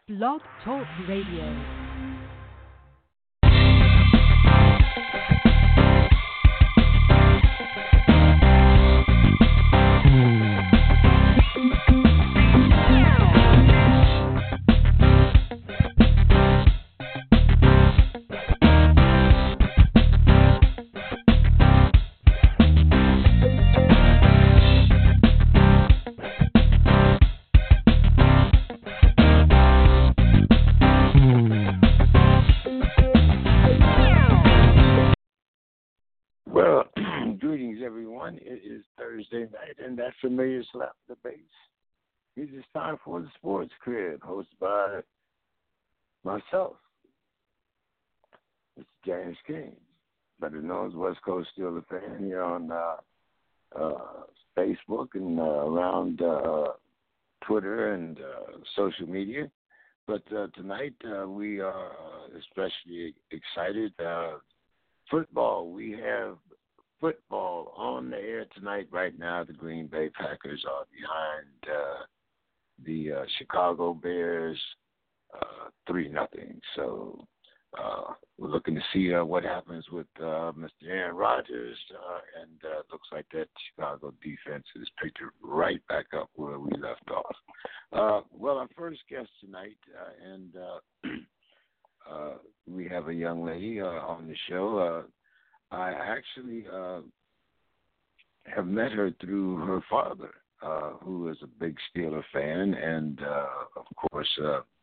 Blog Talk Radio. It is Thursday night, and that familiar slap the bass. It is time for the Sports Crib, hosted by myself, Mr. James King, better known as West Coast Steelers fan here on Facebook and around Twitter and social media. But tonight we are especially excited. Football, we have football on the air tonight. Right now, the Green Bay Packers are behind the Chicago Bears 3-0. So we're looking to see what happens with Mr. Aaron Rodgers, and looks like that Chicago defense is picked it right back up where we left off. Well, our first guest tonight, and we have a young lady on the show. I actually have met her through her father, who is a big Steeler fan, and of course,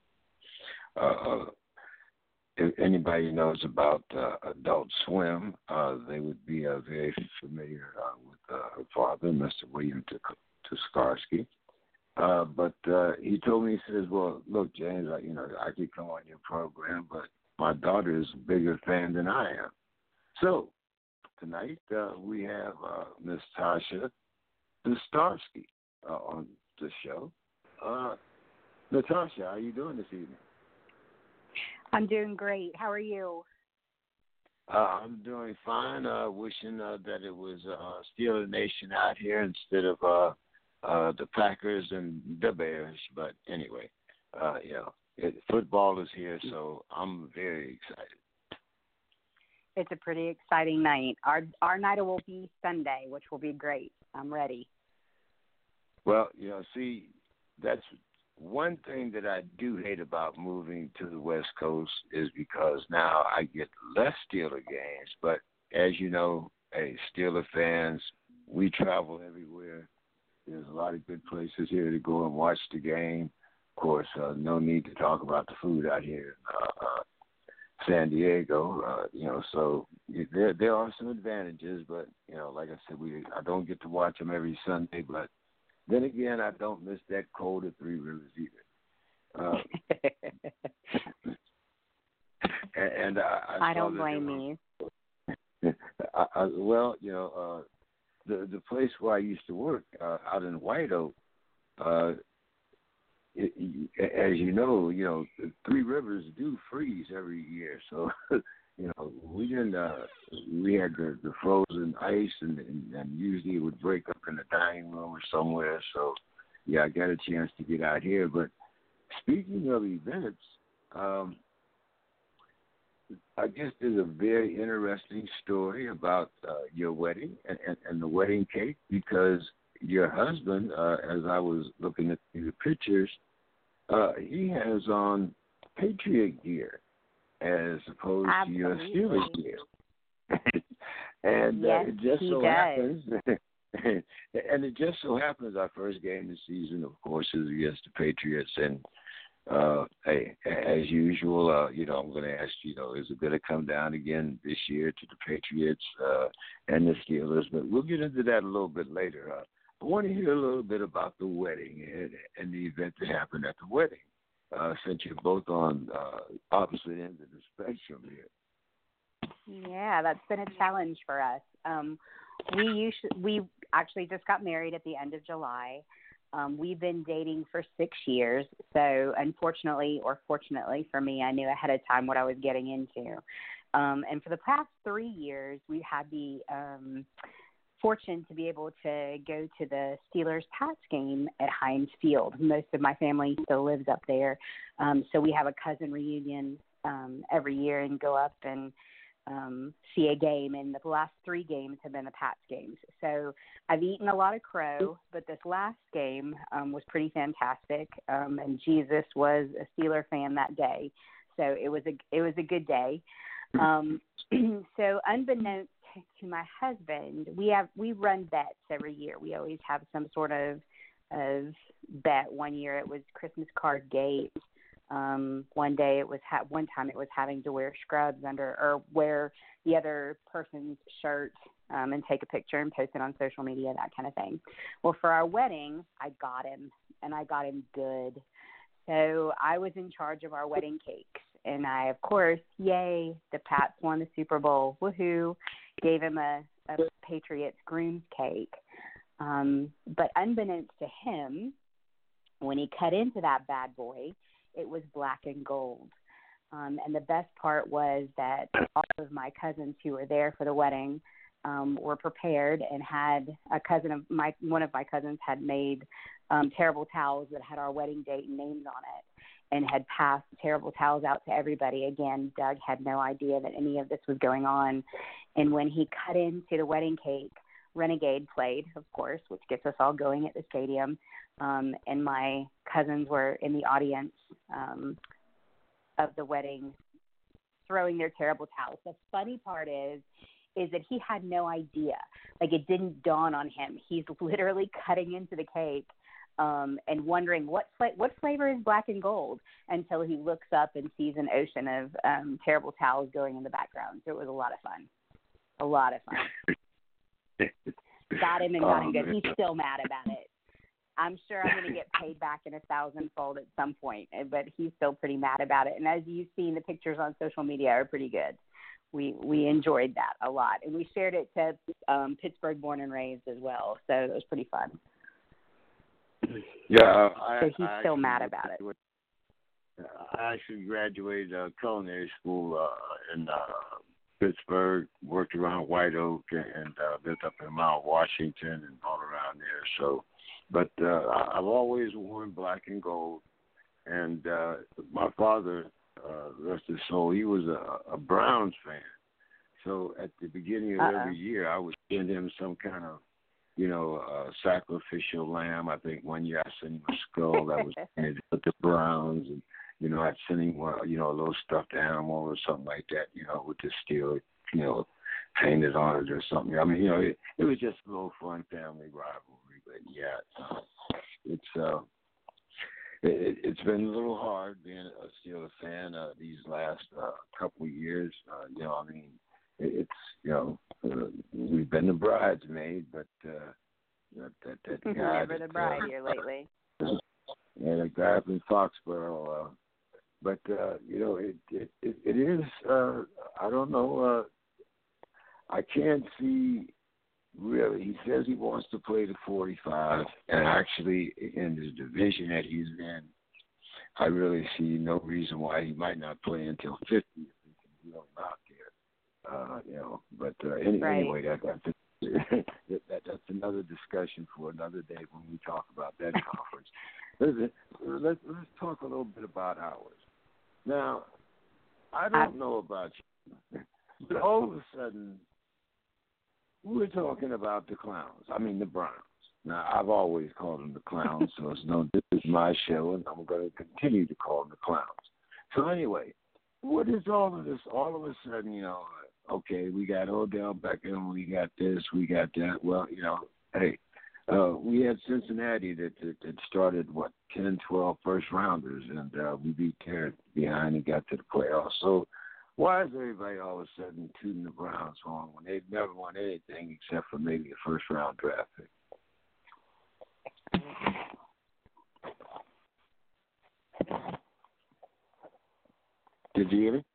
if anybody knows about Adult Swim, they would be very familiar with her father, Mr. William Tuskarsky. But he told me, he says, "Well, look, James, I could come on your program, but my daughter is a bigger fan than I am." So tonight we have Miss Tasha Tuskarsky on the show. Natasha, how are you doing this evening? I'm doing great. How are you? I'm doing fine. Wishing that it was Steeler Nation out here instead of the Packers and the Bears. But anyway, football is here, so I'm very excited. It's a pretty exciting night. Our night will be Sunday, which will be great. I'm ready. Well, see, that's one thing that I do hate about moving to the West Coast is because now I get less Steeler games. But as you know, Steeler fans, we travel everywhere. There's a lot of good places here to go and watch the game. Of course, no need to talk about the food out here San Diego, so there are some advantages, but, like I said, I don't get to watch them every Sunday, but then again, I don't miss that cold at Three Rivers either. And I don't blame you. The place where I used to work out in White Oak, as you know, Three Rivers do freeze every year. So, we had the frozen ice, and usually it would break up in the dining room or somewhere. So, yeah, I got a chance to get out here. But speaking of events, I guess there's a very interesting story about your wedding and the wedding cake, because your husband, as I was looking at the pictures, he has on Patriot gear as opposed Absolutely. to your Steelers gear. And yes, it just he so does. happens, and it just so happens our first game this season, of course, is against the Patriots. And as usual, I'm going to ask is it going to come down again this year to the Patriots and the Steelers? But we'll get into that a little bit later. I want to hear a little bit about the wedding and the event that happened at the wedding, since you're both on opposite ends of the spectrum here. Yeah, that's been a challenge for us. We actually just got married at the end of July. We've been dating for 6 years, so unfortunately or fortunately for me, I knew ahead of time what I was getting into. And for the past 3 years, we've had the fortunate to be able to go to the Steelers-Pats game at Heinz Field. Most of my family still lives up there, so we have a cousin reunion every year and go up and see a game. And the last 3 games have been the Pats games. So I've eaten a lot of crow, but this last game was pretty fantastic, and Jesus was a Steeler fan that day. So it was a good day. So unbeknownst to my husband, we run bets every year. We always have some sort of bet. One year it was Christmas card gate. One day it was one time it was having to wear scrubs under or wear the other person's shirt and take a picture and post it on social media, that kind of thing. Well, for our wedding, I got him, and I got him good. So I was in charge of our wedding cakes, and I, of course, yay, the Pats won the Super Bowl, woohoo, gave him a Patriots groom's cake. But unbeknownst to him, when he cut into that bad boy, it was black and gold. And the best part was that all of my cousins who were there for the wedding were prepared and had one of my cousins had made terrible towels that had our wedding date and names on it and had passed terrible towels out to everybody. Again, Doug had no idea that any of this was going on. And when he cut into the wedding cake, Renegade played, of course, which gets us all going at the stadium. And my cousins were in the audience of the wedding throwing their terrible towels. The funny part is that he had no idea. Like, it didn't dawn on him. He's literally cutting into the cake and wondering what flavor is black and gold until he looks up and sees an ocean of terrible towels going in the background. So it was a lot of fun. A lot of fun. Got him and got him good. He's still mad about it. I'm sure I'm going to get paid back in 1,000-fold at some point, but he's still pretty mad about it. And as you've seen, the pictures on social media are pretty good. We enjoyed that a lot, and we shared it to Pittsburgh Born and Raised as well. So it was pretty fun. Yeah, so he's still mad about it. I actually graduated culinary school in Pittsburgh, worked around White Oak, and lived up in Mount Washington and all around there. So, but I've always worn black and gold. And my father, rest his soul, he was a Browns fan. So at the beginning of every year, I would send him some kind of, sacrificial lamb. I think one year I sent him a skull that was painted with the Browns, and I'd send him a little stuffed animal or something like that, with the steel, painted on it or something. I mean, it was just a little fun family rivalry. But yeah, it's been a little hard being a Steelers fan these last couple of years. It's we've been the bridesmaid, but that guy. Never the bride here lately. Yeah, the guy from Foxborough. But it is. I don't know. I can't see really. He says he wants to play the 45, and actually in the division that he's in, I really see no reason why he might not play until 50 if he can be out there. But anyway, that's another discussion for another day when we talk about that conference. Let's talk a little bit about ours. Now, I don't know about you, but all of a sudden, we're talking about the Clowns. I mean, the Browns. Now, I've always called them the Clowns, so this is my show, and I'm going to continue to call them the Clowns. So anyway, what is all of this? All of a sudden, okay, we got Odell Beckham, we got this, we got that. Well, hey, we had Cincinnati that started, 10, 12 first-rounders, and we beat there behind and got to the playoffs. So why is everybody all of a sudden tooting the Browns on when they've never won anything except for maybe a first-round draft pick? Did you hear me?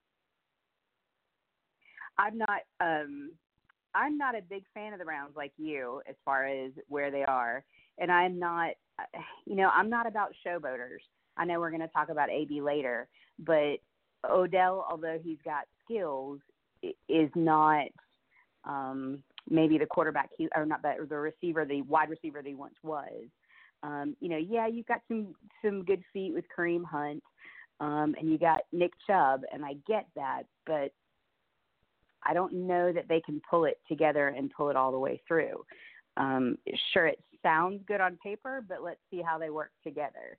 I'm not a big fan of the Browns like you as far as where they are, and I'm not about showboaters. I know we're going to talk about AB later, but Odell, although he's got skills, is not maybe the quarterback or not that, or the receiver, the wide receiver that he once was. Yeah, you've got some good feet with Kareem Hunt, and you got Nick Chubb, and I get that, but I don't know that they can pull it together and pull it all the way through. Sure, it sounds good on paper, but let's see how they work together.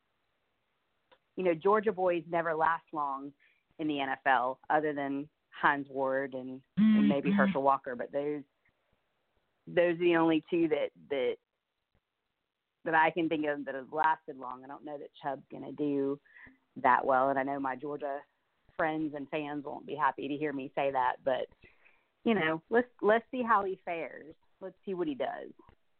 Georgia boys never last long in the NFL, other than Hines Ward and maybe Herschel Walker, but those are the only two that I can think of that have lasted long. I don't know that Chubb's going to do that well, and I know my Georgia friends and fans won't be happy to hear me say that, but let's see how he fares. Let's see what he does.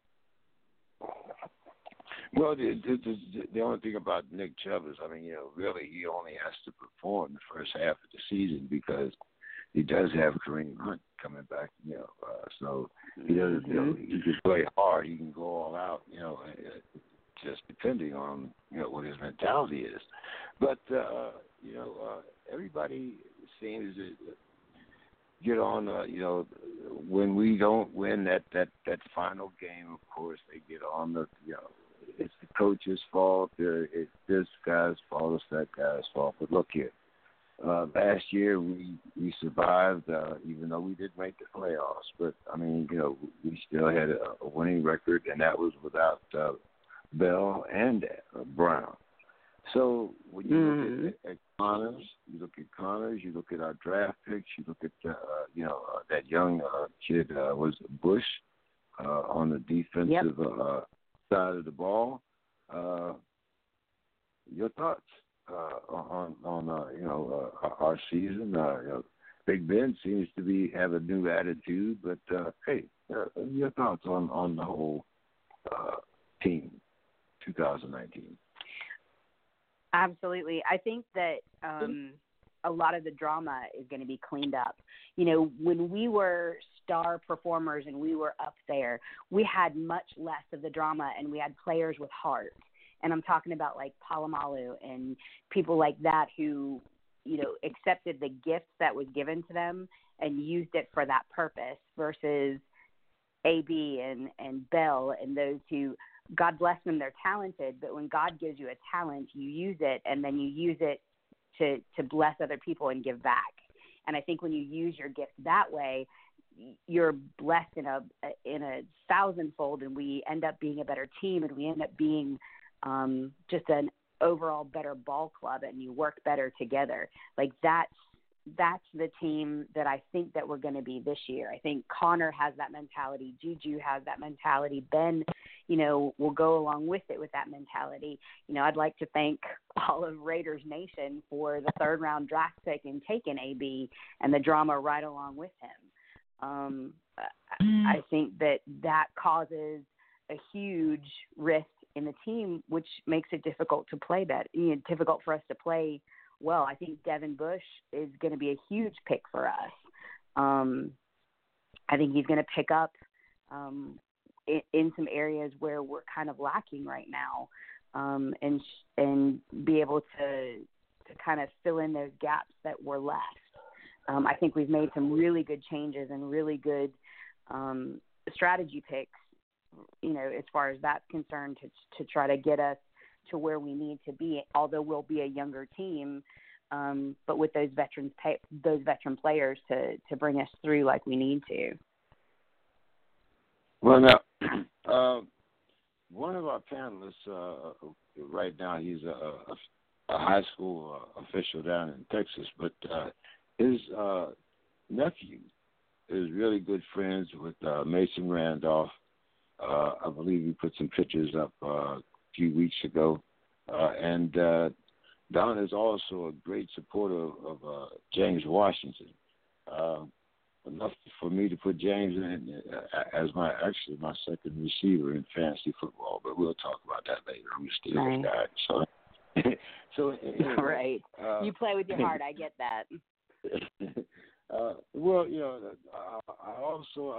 Well, the only thing about Nick Chubb is, really he only has to perform the first half of the season because he does have Kareem Hunt coming back, so he doesn't, he can play hard, he can go all out, just depending on, what his mentality is. But, everybody seems to get on, when we don't win that final game, of course, they get on it's the coach's fault, it's this guy's fault, it's that guy's fault. But look here, last year we survived, even though we did make the playoffs. But, we still had a winning record, and that was without Bell and Brown. So when you look at Connors, you look at our draft picks, you look at, that young kid, was Bush, on the defensive side of the ball. Your thoughts on our season? Big Ben seems to have a new attitude, but hey, your thoughts on the whole team, 2019? Absolutely. I think that a lot of the drama is going to be cleaned up. When we were star performers and we were up there, we had much less of the drama, and we had players with heart. And I'm talking about like Palomalu and people like that who, accepted the gifts that was given to them and used it for that purpose versus AB and Bell and those who, God bless them, they're talented, but when God gives you a talent, you use it, and then you use it to bless other people and give back. And I think when you use your gift that way, you're blessed in a thousandfold, and we end up being a better team, and we end up being just an overall better ball club, and you work better together. Like that's the team that I think that we're going to be this year. I think Connor has that mentality. Juju has that mentality. Ben, will go along with it with that mentality. I'd like to thank all of Raiders Nation for the third round draft pick and taking AB and the drama right along with him. I think that causes a huge risk in the team, which makes it difficult to play difficult for us to play well. I think Devin Bush is going to be a huge pick for us. I think he's going to pick up in some areas where we're kind of lacking right now, and be able to kind of fill in those gaps that were left. I think we've made some really good changes and really good strategy picks, as far as that's concerned, to try to get us to where we need to be, although we'll be a younger team, but with those veteran players to bring us through like we need to. Well, now, one of our panelists right now, he's a high school official down in Texas, but his nephew is really good friends with Mason Randolph. I believe he put some pictures up a few weeks ago. And Don is also a great supporter of James Washington. Enough for me to put James in as my second receiver in fantasy football, but we'll talk about that later. I'm a Steelers guy. So anyway, right. You play with your heart. I get that. Well, I also,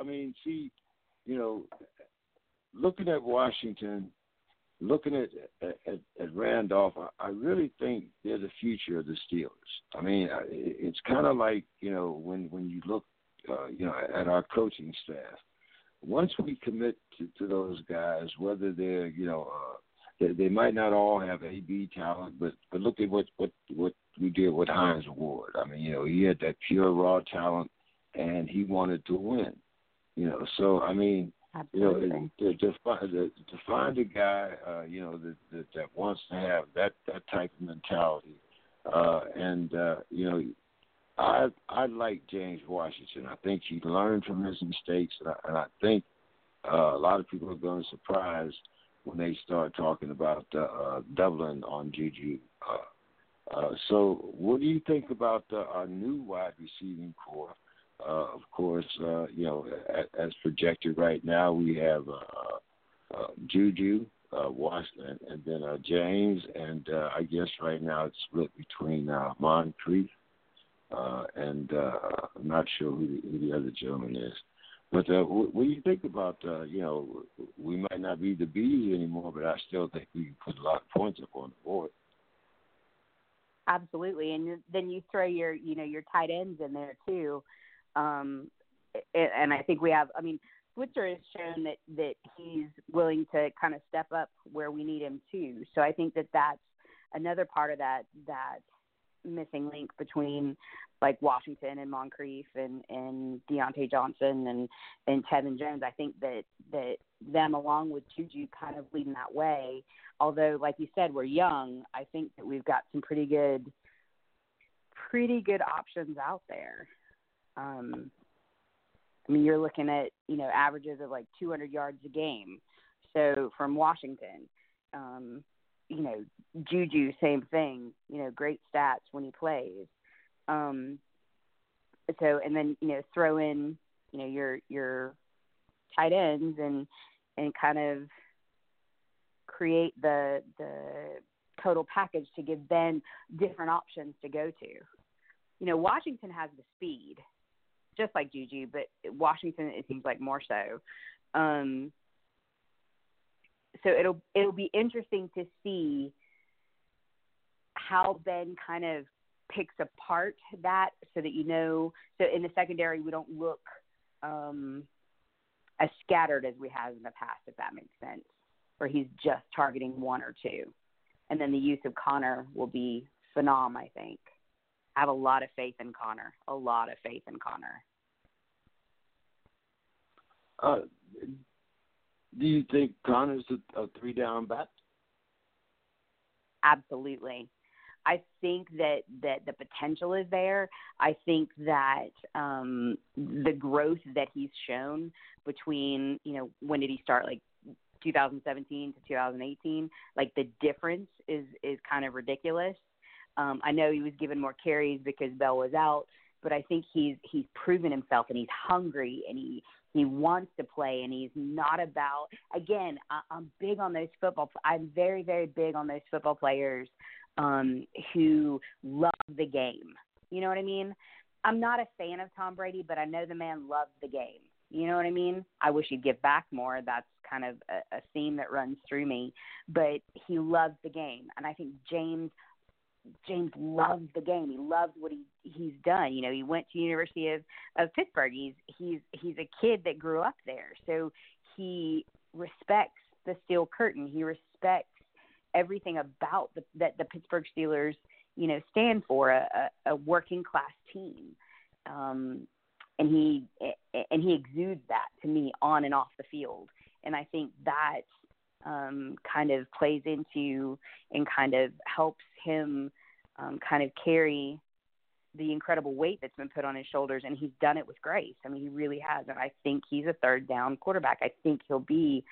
looking at Washington, looking at Randolph, I really think they're the future of the Steelers. It's kind of like, when you look at our coaching staff. Once we commit to those guys, whether they're, they might not all have A/B talent, but look at what we did with Hines Ward. I mean, he had that pure raw talent, and he wanted to win. So I mean, Absolutely. to find a guy, that wants to have that type of mentality, I like James Washington. I think he learned from his mistakes, and I think a lot of people are going to be surprised when they start talking about doubling on Juju. So what do you think about our new wide receiving core? Of course, as projected right now, we have Juju, Washington, and then James, and I guess right now it's split between Moncrief and I'm not sure who the other gentleman is. But what do you think about, we might not be the Bees anymore, but I still think we can put a lot of points up on the board. Absolutely. And then you throw your tight ends in there too. And I think we have, Switzer has shown that he's willing to kind of step up where we need him too. So I think that's another part of that missing link between like Washington and Moncrief and Deontay Johnson and Tevin Jones. I think that them along with Juju kind of leading that way. Although, like you said, we're young, I think that we've got some pretty good options out there. You're looking at, averages of like 200 yards a game. So from Washington, Juju, same thing, great stats when he plays. So, and then, throw in, your tight ends and kind of create the total package to give Ben different options to go to. Washington has the speed, just like Juju, but Washington, it seems like more so. So it'll be interesting to see how Ben kind of picks apart that, so that so in the secondary we don't look as scattered as we have in the past, if that makes sense, where he's just targeting one or two. And then the use of Connor will be phenomenal, I think. I have a lot of faith in Connor. Do you think Connor's a three-down back? Absolutely. I think that the potential is there. I think that the growth that he's shown between, when did he start, like 2017 to 2018, like the difference is kind of ridiculous. I know he was given more carries because Bell was out, but I think he's proven himself, and he's hungry, and he wants to play, and he's not about, again, I'm big on those I'm very, very big on those football players who love the game. You know what I mean? I'm not a fan of Tom Brady, but I know the man loves the game. You know what I mean? I wish he'd give back more. That's kind of a theme that runs through me. But he loves the game. And I think James loves the game. He loves what he's done. He went to University of Pittsburgh. He's a kid that grew up there. So he respects the Steel Curtain. He respects everything about that the Pittsburgh Steelers, stand for, a working class team. And he exudes that to me on and off the field. And I think that kind of plays into and kind of helps him kind of carry the incredible weight that's been put on his shoulders, and he's done it with grace. He really has. And I think he's a third down quarterback. I think he'll be,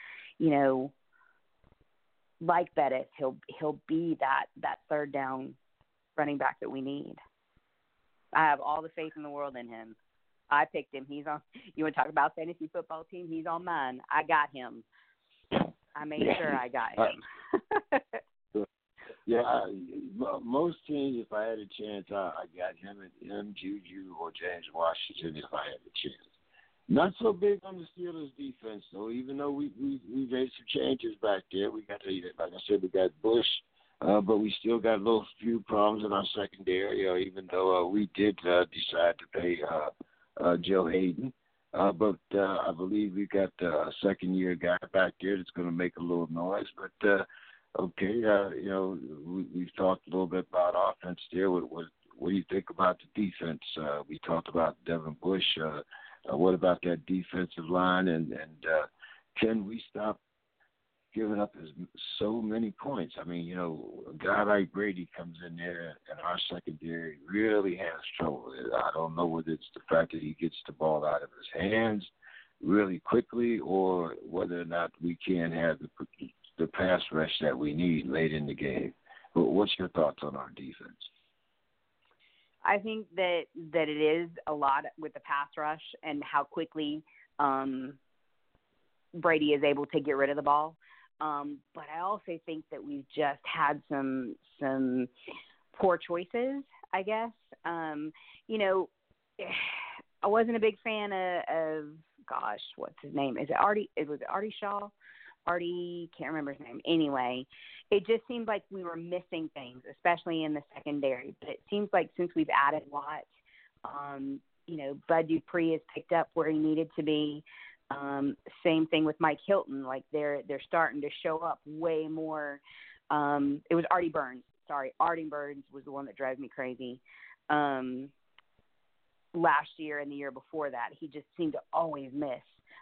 like Bettis, he'll be that third down running back that we need. I have all the faith in the world in him. I picked him. He's on. You want to talk about fantasy football team? He's on mine. I got him. I made sure I got him. Most teams, if I had a chance, I got him, Juju, or James Washington if I had a chance. Not so big on the Steelers' defense, though. Even though we made some changes back there, we got like I said, we got Bush, but we still got a few problems in our secondary. Even though we did decide to pay Joe Hayden. But I believe we got a second-year guy back there that's going to make a little noise. But, okay, we've talked a little bit about offense there. What do you think about the defense? We talked about Devin Bush. What about that defensive line? And can we stop giving up so many points? I mean, a guy like Brady comes in there, and our secondary really has trouble. I don't know whether it's the fact that he gets the ball out of his hands really quickly, or whether or not we can have the pass rush that we need late in the game. But what's your thoughts on our defense? I think that it is a lot with the pass rush and how quickly Brady is able to get rid of the ball. But I also think that we've just had some poor choices, I guess. I wasn't a big fan of gosh, what's his name? Is it Artie? Was it Artie Shaw? Artie, can't remember his name. Anyway, it just seemed like we were missing things, especially in the secondary. But it seems like since we've added Watt, Bud Dupree has picked up where he needed to be. Same thing with Mike Hilton. Like they're starting to show up way more. It was Artie Burns. Sorry, Artie Burns was the one that drove me crazy. Last year and the year before that, he just seemed to always miss.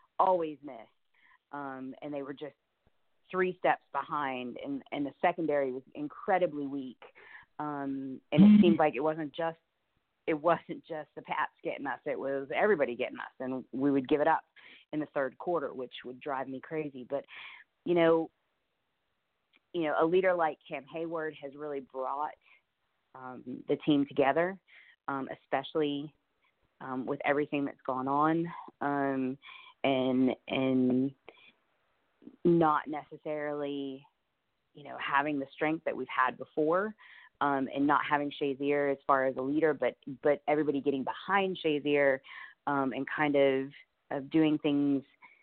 And they were just 3 steps behind, and the secondary was incredibly weak. And it seemed like it wasn't just the Pats getting us; it was everybody getting us, and we would give it up in the third quarter, which would drive me crazy. But a leader like Cam Hayward has really brought the team together, especially with everything that's gone on, and not necessarily, having the strength that we've had before, and not having Shazier as far as a leader, but everybody getting behind Shazier, and kind of doing things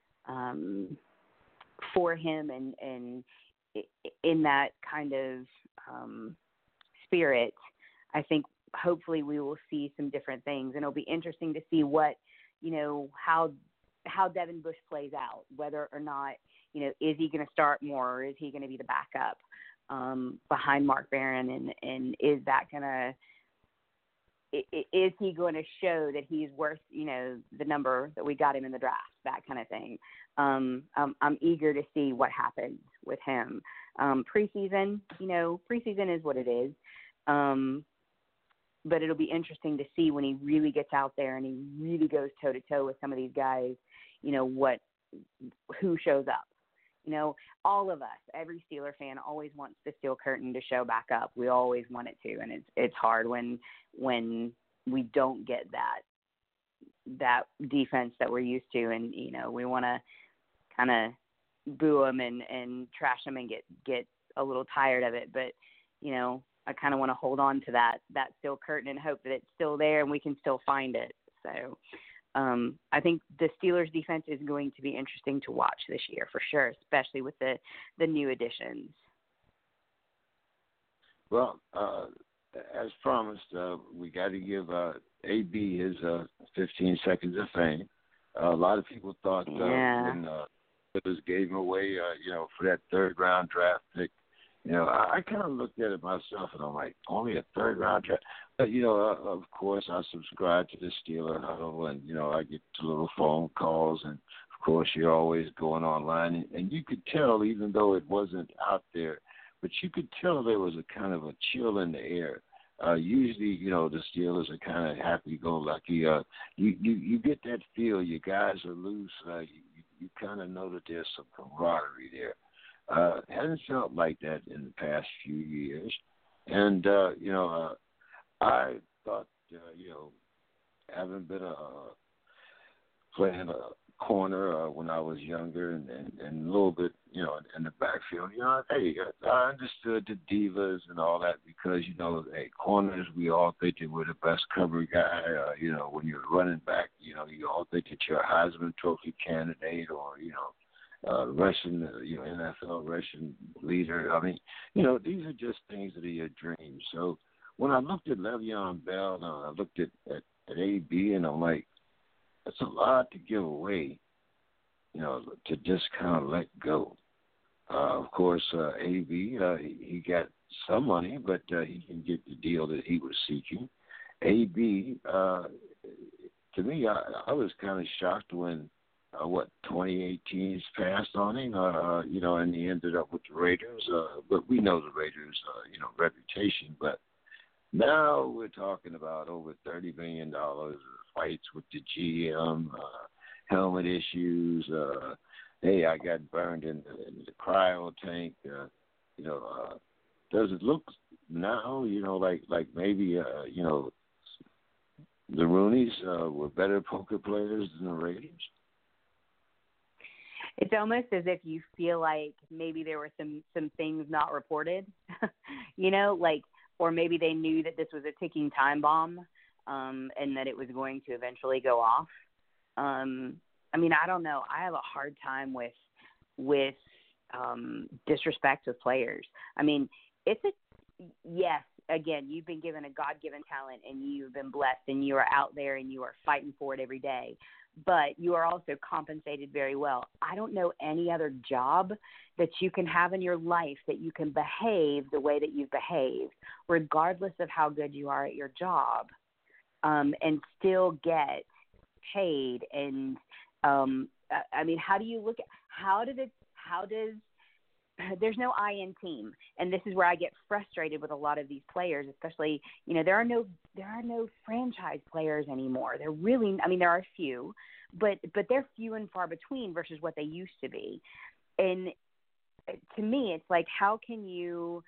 for him and in that kind of spirit. I think hopefully we will see some different things, and it'll be interesting to see what, how Devin Bush plays out, whether or not, is he going to start more, or is he going to be the backup behind Mark Barron, and is that going to is he going to show that he's worth, the number that we got him in the draft, that kind of thing. I'm eager to see what happens with him. Preseason is what it is. But it'll be interesting to see when he really gets out there and he really goes toe to toe with some of these guys, who shows up. All of us, every Steeler fan always wants the steel curtain to show back up. We always want it to, and it's hard when we don't get that defense that we're used to, and we want to kind of boo them and trash them and get a little tired of it. But I kind of want to hold on to that steel curtain and hope that it's still there and we can still find it. So I think the Steelers defense is going to be interesting to watch this year for sure, especially with the new additions. Well, as promised, we got to give AB his 15 seconds of fame. A lot of people thought when Steelers gave him away, for that third-round draft pick, I kind of looked at it myself, and I'm like, only a third-round draft? But, of course, I subscribe to the Steeler Huddle, and, I get little phone calls, and, of course, you're always going online. And you could tell, even though it wasn't out there, but you could tell there was a kind of a chill in the air. Usually, the Steelers are kind of happy-go-lucky. You get that feel. Your guys are loose. You kind of know that there's some camaraderie there. Hasn't felt like that in the past few years. And, I thought, having been playing a corner when I was younger and a little bit, in the backfield, hey, I understood the divas and all that because, corners, we all think that we're the best cover guy. When you're running back, you all think that you're a Heisman Trophy candidate or, Russian, NFL Russian leader. I mean, these are just things that are your dreams. So when I looked at Le'Veon Bell and I looked at AB, and I'm like, That's a lot to give away, to just kind of let go. Of course, AB, he got some money, but he didn't get the deal that he was seeking. AB, to me, I was kind of shocked when, 2018's passed on him, and he ended up with the Raiders. But we know the Raiders, reputation. But now we're talking about over $30 million fights with the GM, helmet issues. Hey, I got burned in the cryo tank. Does it look now, like maybe, the Rooneys were better poker players than the Raiders? It's almost as if you feel like maybe there were some things not reported, or maybe they knew that this was a ticking time bomb, and that it was going to eventually go off. I don't know. I have a hard time with disrespect of players. Yes, again, you've been given a God-given talent and you've been blessed and you are out there and you are fighting for it every day, but you are also compensated very well. I don't know any other job that you can have in your life that you can behave the way that you've behaved, regardless of how good you are at your job, and still get paid. And how do you look at how does there's no I in team, and this is where I get frustrated with a lot of these players, especially there are no franchise players anymore. There really, there are a few, but they're few and far between versus what they used to be. And to me, it's like how can you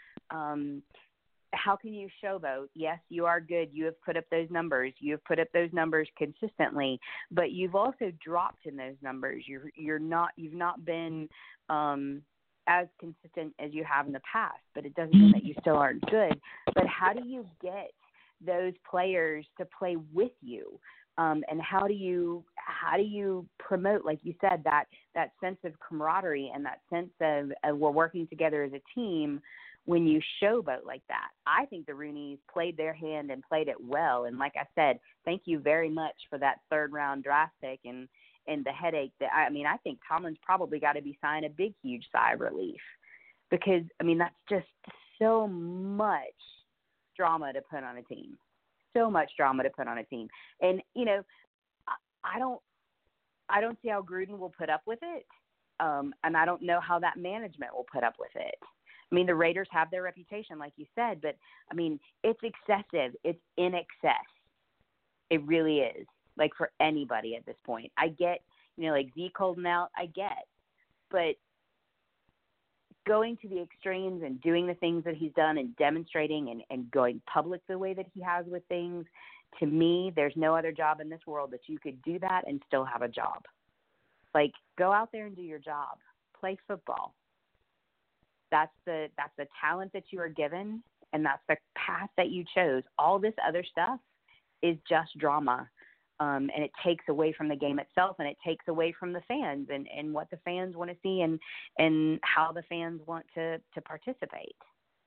showboat? Yes, you are good. You have put up those numbers. You have put up those numbers consistently, but you've also dropped in those numbers. You've not been as consistent as you have in the past, but it doesn't mean that you still aren't good. But how do you get those players to play with you? And how do you promote, like you said, that sense of camaraderie and that sense of we're working together as a team when you showboat like that? I think the Rooneys played their hand and played it well. And like I said, thank you very much for that third-round draft pick and the headache that I think Tomlin's probably got to be sighing a big, huge sigh of relief, because that's just so much drama to put on a team, And I don't see how Gruden will put up with it, and I don't know how that management will put up with it. The Raiders have their reputation, like you said, but it's excessive. It's in excess. It really is. Like for anybody at this point. I get, like Zeke holding out, I get. But going to the extremes and doing the things that he's done and demonstrating and going public the way that he has with things, to me, there's no other job in this world that you could do that and still have a job. Like, go out there and do your job. Play football. That's the talent that you are given, and that's the path that you chose. All this other stuff is just drama. And it takes away from the game itself, and it takes away from the fans and what the fans want to see and how the fans want to participate.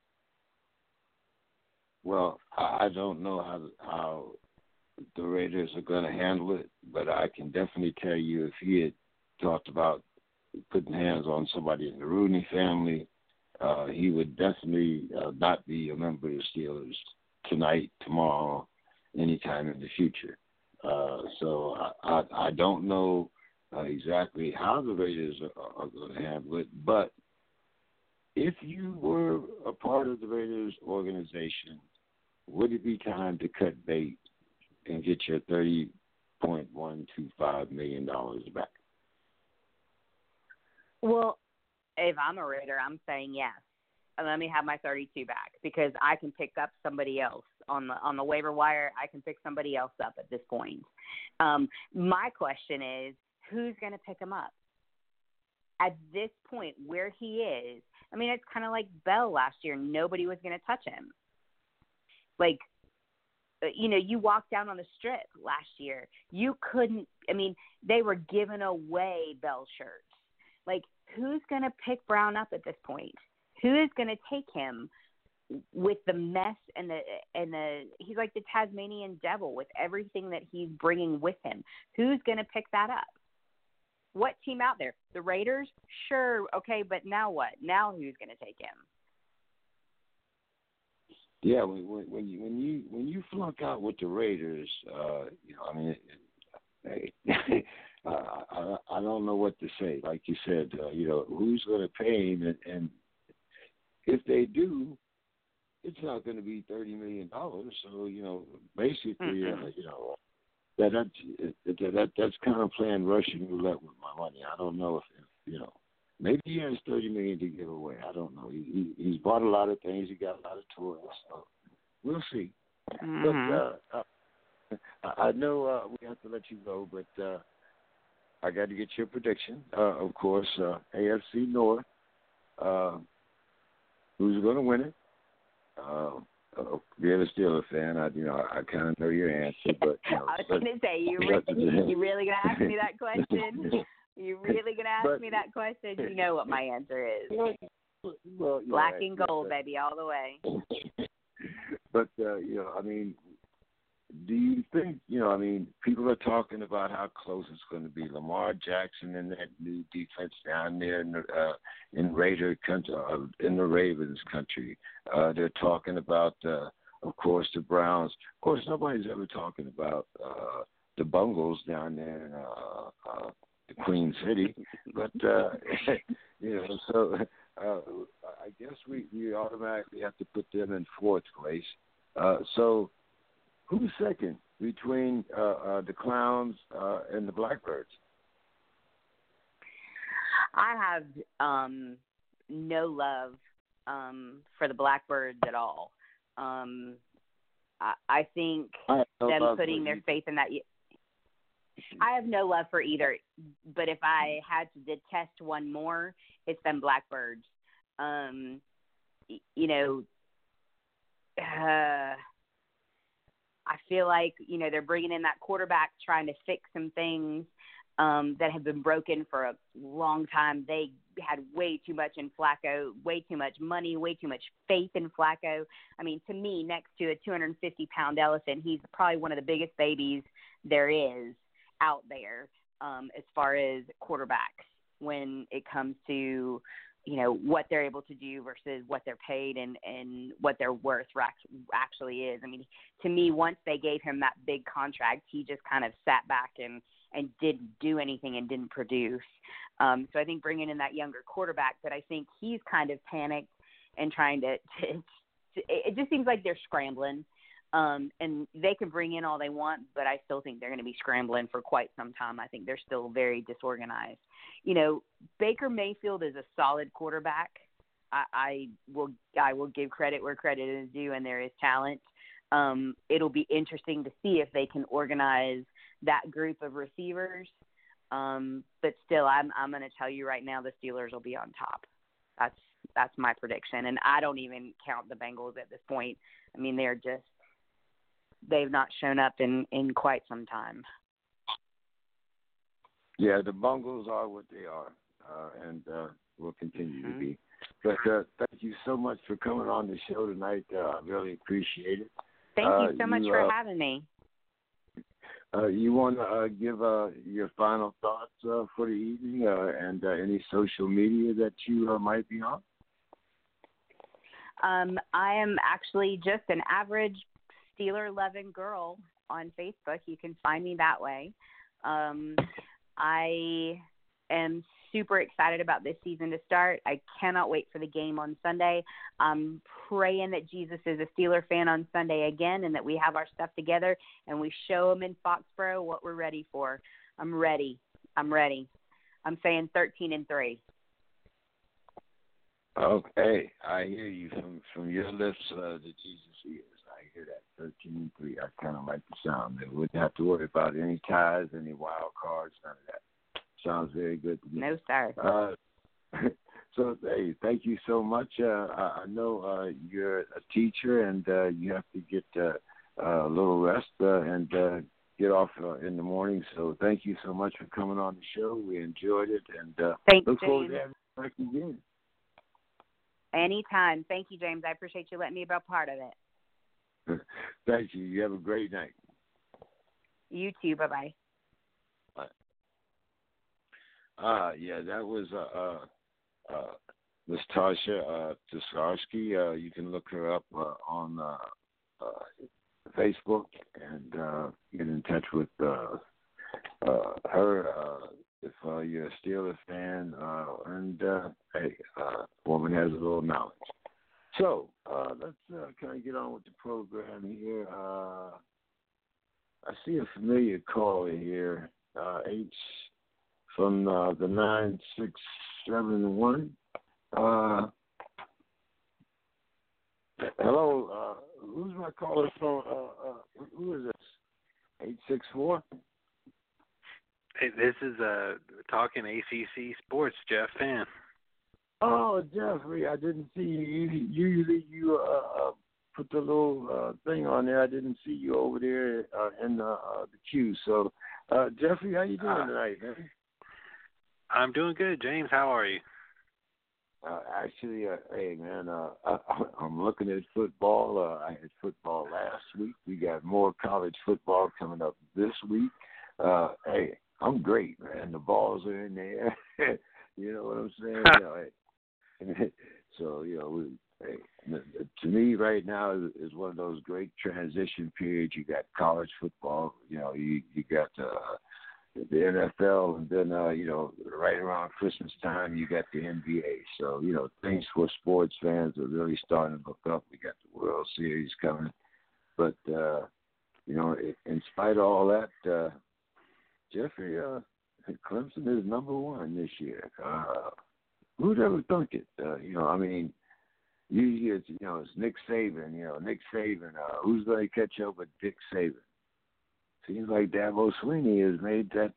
Well, I don't know how the Raiders are going to handle it, but I can definitely tell you if he had talked about putting hands on somebody in the Rooney family, he would definitely not be a member of the Steelers tonight, tomorrow, anytime in the future. So I don't know exactly how the Raiders are going to handle it, but if you were a part of the Raiders organization, would it be time to cut bait and get your $30.125 million back? Well, if I'm a Raider, I'm saying yes. Let me have my 32 back, because I can pick up somebody else on the waiver wire. I can pick somebody else up at this point. My question is, who's going to pick him up? At this point where he is, it's kind of like Bell last year. Nobody was going to touch him. Like, you walked down on the strip last year. You couldn't, they were giving away Bell shirts. Like, who's going to pick Brown up at this point? Who is going to take him with the mess and he's like the Tasmanian devil with everything that he's bringing with him. Who's going to pick that up? What team out there? The Raiders? Sure, okay, but now what? Now who's going to take him? Yeah, when you flunk out with the Raiders, I mean, I don't know what to say. Like you said, who's going to pay him, and if they do, it's not going to be $30 million. So basically, that's kind of playing Russian roulette with my money. I don't know if maybe he has $30 million to give away. I don't know. He's bought a lot of things. He got a lot of toys. So we'll see. Mm-hmm. But I know we have to let you go, but I got to get your prediction. Of course, AFC North. Who's going to win it? You're a Steelers fan. I kind of know your answer, but I was going to say, you really going to ask me that question? You really going to ask me that question? You know what my answer is. Well, black and gold, baby, all the way. But I mean, do you think people are talking about how close it's going to be? Lamar Jackson and that new defense down there in Raider country, in the Ravens country. They're talking about, of course, the Browns. Of course, nobody's ever talking about the Bungles down there in the Queen City. But so I guess we automatically have to put them in fourth place. So who's second between the Clowns and the Blackbirds? I have no love for the Blackbirds at all. I think them putting their faith in that. I have no love for either, but if I had to detest one more, it's them Blackbirds. I feel like, they're bringing in that quarterback, trying to fix some things that have been broken for a long time. They had way too much in Flacco, way too much money, way too much faith in Flacco. I mean, to me, next to a 250-pound elephant, he's probably one of the biggest babies there is out there as far as quarterbacks when it comes to what they're able to do versus what they're paid and what their worth actually is. I mean, to me, once they gave him that big contract, he just kind of sat back and didn't do anything and didn't produce. So I think bringing in that younger quarterback, but I think he's kind of panicked and trying to it just seems like they're scrambling. And they can bring in all they want, but I still think they're going to be scrambling for quite some time. I think they're still very disorganized. Baker Mayfield is a solid quarterback. I will give credit where credit is due, and there is talent. It'll be interesting to see if they can organize that group of receivers. But still, I'm going to tell you right now, the Steelers will be on top. That's my prediction, and I don't even count the Bengals at this point. I mean, they've not shown up in quite some time. Yeah, the Bungles are what they are, and will continue to be. But thank you so much for coming on the show tonight. I really appreciate it. Thank you so much for having me. You want to give your final thoughts for the evening and any social media that you might be on? I am actually just an average Steeler-loving girl on Facebook. You can find me that way. I am super excited about this season to start. I cannot wait for the game on Sunday. I'm praying that Jesus is a Steeler fan on Sunday again and that we have our stuff together and we show him in Foxborough what we're ready for. I'm ready. I'm saying 13-3. Okay. I hear you from your lips to Jesus' ears. I hear that 13-3. I kind of like the sound. They wouldn't have to worry about any ties, any wild cards, none of that. Sounds very good to me. No, sir. So, hey, thank you so much. I know you're a teacher and you have to get a little rest and get off in the morning. So thank you so much for coming on the show. We enjoyed it and Thanks, look forward James. to having you back again. Anytime. Thank you, James. I appreciate you letting me be a part of it. Thank you. You have a great night. You too. Bye-bye. Bye. Yeah, that was Miss Tasha Tiskarski. You can look her up on Facebook and get in touch with her if you're a Steelers fan. Hey, woman has a little knowledge. So let's kind of get on with the program here. I see a familiar caller here, H from the 9671. Hello, who's my caller from? Who is this? 864? Hey, this is talking ACC Sports, Jeff Fan. Oh, Jeffrey, I didn't see you. Usually you put the little thing on there. I didn't see you over there in the queue. So, Jeffrey, how you doing tonight, man? I'm doing good, James. How are you? Actually, hey, man, I'm looking at football. I had football last week. We got more college football coming up this week. Hey, I'm great, man. The balls are in there. You know what I'm saying? So, to me right now is one of those great transition periods. You got college football, you got the NFL, and then, right around Christmas time, you got the NBA. So, things for sports fans are really starting to look up. We got the World Series coming. But, in spite of all that, Jeffrey, Clemson is number one this year. Who'd ever thunk it? Usually it's Nick Saban. Nick Saban. Who's going to catch up with Dick Saban? Seems like Dabo Swinney has made that,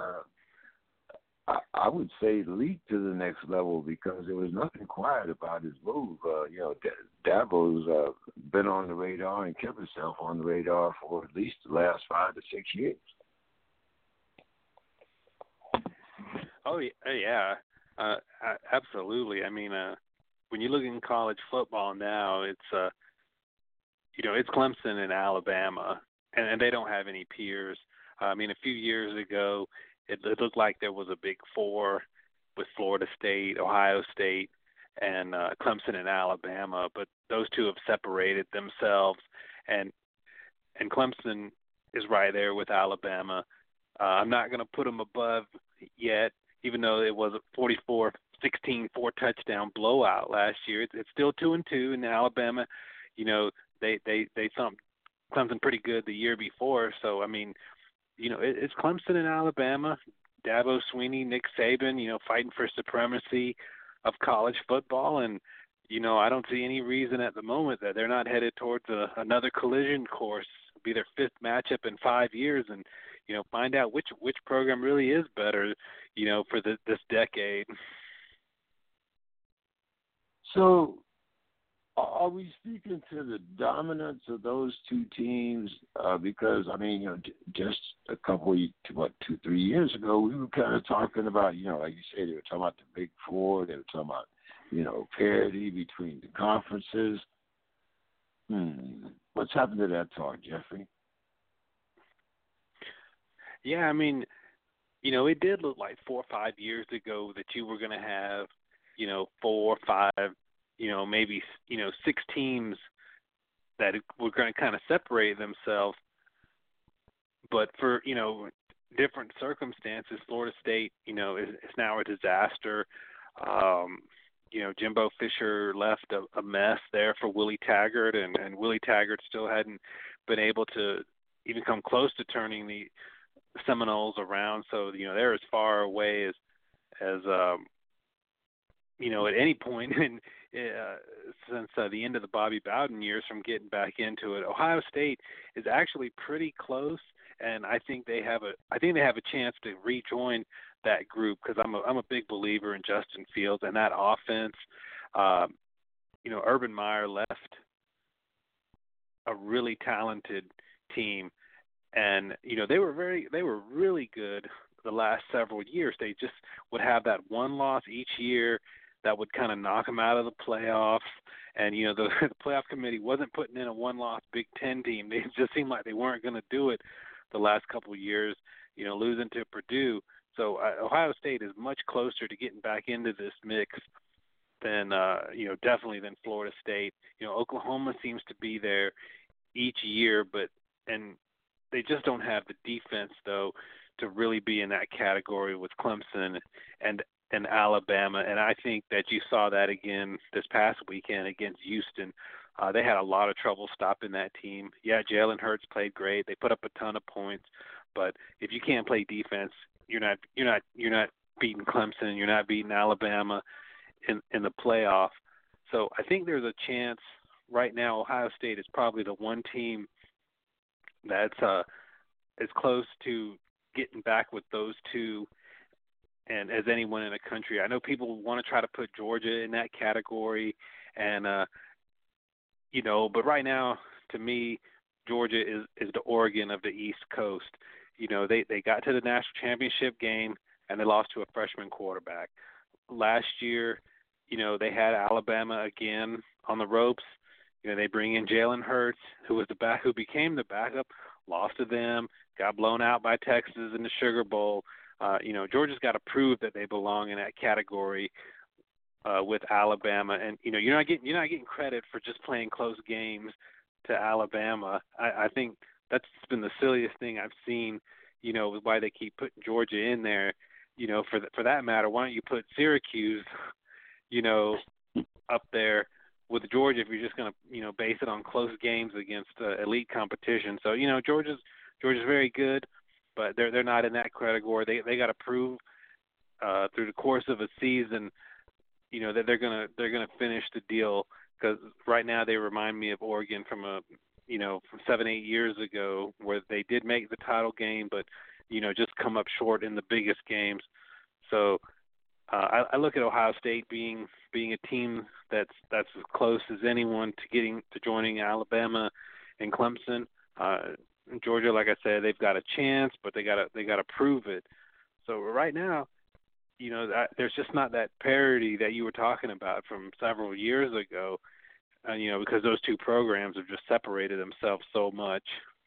I would say, leap to the next level because there was nothing quiet about his move. Dabo's been on the radar and kept himself on the radar for at least the last 5 to 6 years. Oh, yeah. Absolutely. I mean, when you look in college football now, it's Clemson and Alabama, and they don't have any peers. A few years ago, it looked like there was a Big Four with Florida State, Ohio State, and Clemson and Alabama, but those two have separated themselves, and Clemson is right there with Alabama. I'm not going to put them above yet, even though it was a 44-16 4-touchdown blowout last year. It's still 2-2, and Alabama, they thumped Clemson pretty good the year before. So it's Clemson and Alabama, Dabo Swinney, Nick Saban, fighting for supremacy of college football, and I don't see any reason at the moment that they're not headed towards another collision course. It'll be their 5th matchup in 5 years, and find out which program really is better, for this decade. So, are we speaking to the dominance of those two teams? Because just a couple, 2-3 years ago, we were kind of talking about, like you say, they were talking about the Big Four. They were talking about, parity between the conferences. What's happened to that talk, Jeffrey? Yeah, it did look like 4 or 5 years ago that you were going to have, 4 or 5, maybe, 6 teams that were going to kind of separate themselves. But for, different circumstances, Florida State, is now a disaster. Jimbo Fisher left a mess there for Willie Taggart, and Willie Taggart still hadn't been able to even come close to turning the Seminoles around. So, they're as far away as at any point since the end of the Bobby Bowden years from getting back into it. Ohio State is actually pretty close, and I think they have a chance to rejoin that group because I'm a big believer in Justin Fields and that offense. Urban Meyer left a really talented team, and they were really good the last several years. They just would have that one loss each year that would kind of knock them out of the playoffs. And, the playoff committee wasn't putting in a one-loss Big Ten team. They just seemed like they weren't going to do it the last couple of years, losing to Purdue. So Ohio State is much closer to getting back into this mix than, definitely than Florida State. Oklahoma seems to be there each year, and they just don't have the defense, though, to really be in that category with Clemson and Alabama. And I think that you saw that again this past weekend against Houston. They had a lot of trouble stopping that team. Yeah, Jalen Hurts played great. They put up a ton of points, but if you can't play defense, you're not beating Clemson. You're not beating Alabama in the playoff. So I think there's a chance right now. Ohio State is probably the one team that's as close to getting back with those two and as anyone in the country. I know people want to try to put Georgia in that category, and but right now, to me, Georgia is the Oregon of the East Coast. They got to the national championship game and they lost to a freshman quarterback. Last year, they had Alabama again on the ropes. They bring in Jalen Hurts, who became the backup, lost to them, got blown out by Texas in the Sugar Bowl. Georgia's got to prove that they belong in that category with Alabama, and you're not getting credit for just playing close games to Alabama. I think that's been the silliest thing I've seen. Why they keep putting Georgia in there. For that matter, why don't you put Syracuse, up there with Georgia if you're just going to base it on close games against elite competition. So Georgia's very good, but they're not in that category. They got to prove through the course of a season, that they're gonna finish the deal, because right now they remind me of Oregon from from 7-8 years ago, where they did make the title game, but just come up short in the biggest games. So I look at Ohio State being a team that's as close as anyone to joining Alabama and Clemson. Georgia, like I said, they've got a chance, but they gotta prove it. So right now, there's just not that parity that you were talking about from several years ago, because those two programs have just separated themselves so much.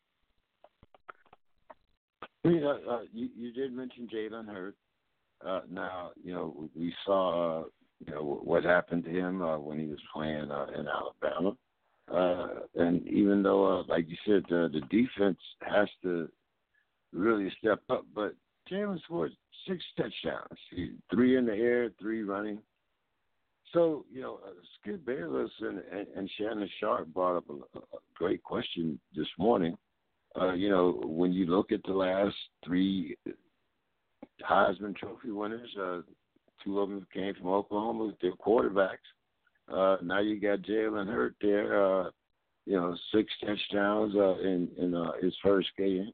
You did mention Jalen Hurts. Now, we saw, what happened to him when he was playing in Alabama. And even though, like you said, the defense has to really step up, but Jalen scored 6 touchdowns, 3 in the air, 3 running. So, Skip Bayless and Shannon Sharp brought up a great question this morning. When you look at the last 3 Heisman Trophy winners, 2 of them came from Oklahoma with their quarterbacks. Now you got Jalen Hurts there, 6 touchdowns in his first game.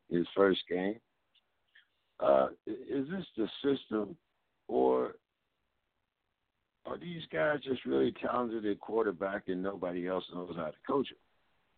Is this the system, or are these guys just really talented at quarterback and nobody else knows how to coach them?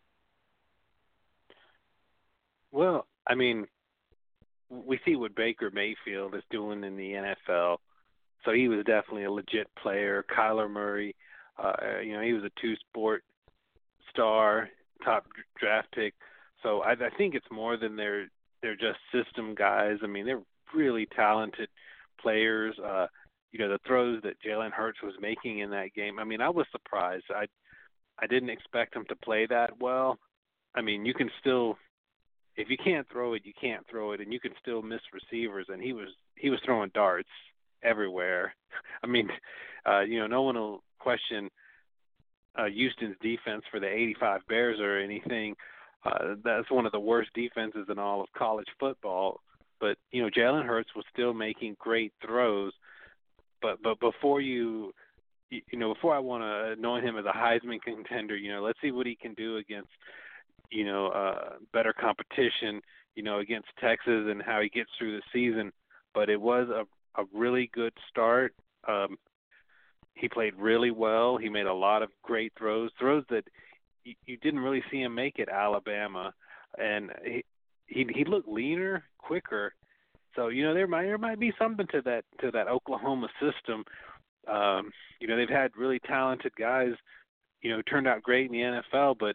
Well, I mean, we see what Baker Mayfield is doing in the NFL. So he was definitely a legit player. Kyler Murray, he was a 2-sport star, top draft pick. So I think it's more than they're just system guys. I mean, they're really talented players. The throws that Jalen Hurts was making in that game, I mean, I was surprised. I didn't expect him to play that well. I mean, you can still, if you can't throw it, you can't throw it, and you can still miss receivers. And he was throwing darts everywhere. I mean, no one will question Houston's defense for the 85 Bears or anything. That's one of the worst defenses in all of college football. But, Jalen Hurts was still making great throws. But before before I want to anoint him as a Heisman contender, let's see what he can do against, better competition, against Texas, and how he gets through the season. But it was a really good start. He played really well. He made a lot of great throws that you didn't really see him make at Alabama, and he looked leaner, quicker. So there might be something to that Oklahoma system, They've had really talented guys, turned out great in the NFL, but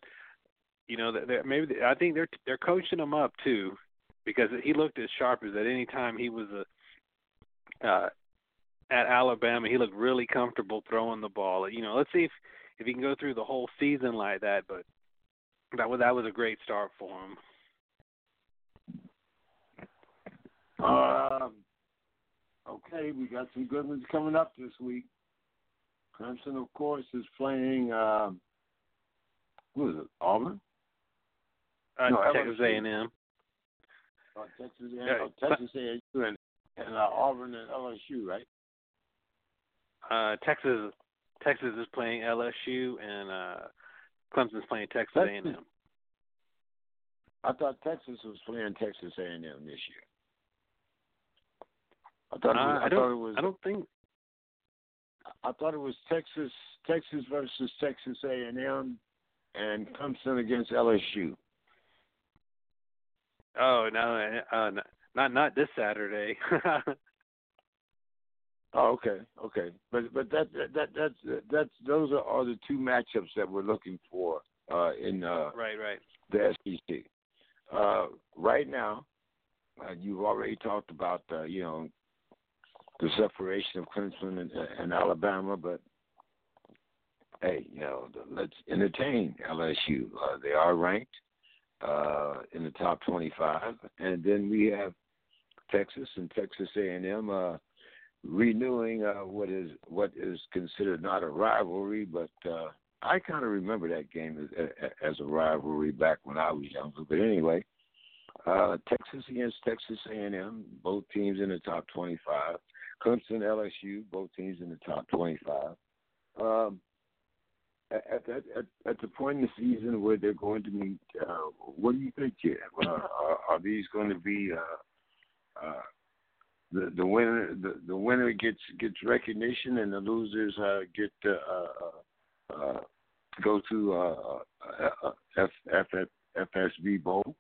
I think they're coaching him up too, because he looked as sharp as at any time he was at Alabama. He looked really comfortable throwing the ball. Let's see if he can go through the whole season like that. But that was a great start for him. Okay, we got some good ones coming up this week. Clemson, of course, is playing. Who is it? Auburn? No, Texas A&M. Texas A&M and Auburn and LSU, right? Texas is playing LSU, and Clemson's playing Texas A&M. I thought Texas was playing Texas A&M this year. I thought it was Texas versus Texas A&M, and Clemson against LSU. Oh no, not this Saturday. Oh, okay, but that's those are the two matchups that we're looking for in right. the SEC. Right now, you've already talked about the separation of Clemson and Alabama, but hey, let's entertain LSU. They are ranked in the top 25, and then we have Texas and Texas A&M renewing what is considered not a rivalry, but I kind of remember that game as a rivalry back when I was younger. But anyway, Texas against Texas A&M, both teams in the top 25. Clemson, LSU, both teams in the top 25. At the point in the season where they're going to meet, what do you think, Jim? Are these going to be the winner? The winner gets recognition, and the losers get go to FSB Bowl.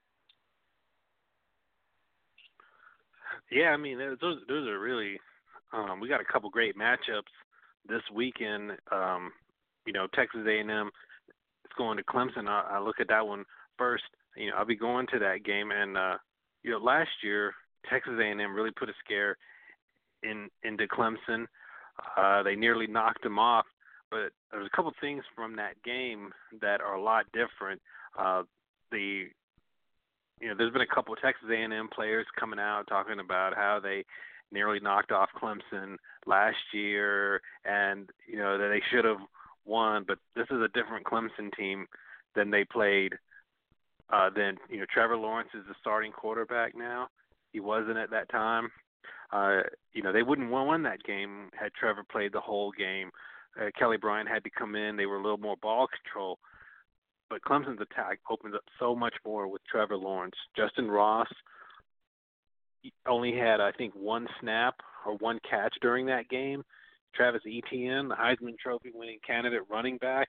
Yeah, I mean those are really. We got a couple great matchups this weekend. Texas A&M is going to Clemson. I look at that one first. I'll be going to that game, and last year Texas A&M really put a scare into Clemson. They nearly knocked them off, but there's a couple things from that game that are a lot different. There's been a couple of Texas A&M players coming out talking about how they nearly knocked off Clemson last year, and that they should have won. But this is a different Clemson team than they played. Trevor Lawrence is the starting quarterback now. He wasn't at that time. They wouldn't have won that game had Trevor played the whole game. Kelly Bryant had to come in. They were a little more ball control. But Clemson's attack opens up so much more with Trevor Lawrence. Justin Ross only had, I think, one snap or one catch during that game. Travis Etienne, the Heisman Trophy winning candidate running back,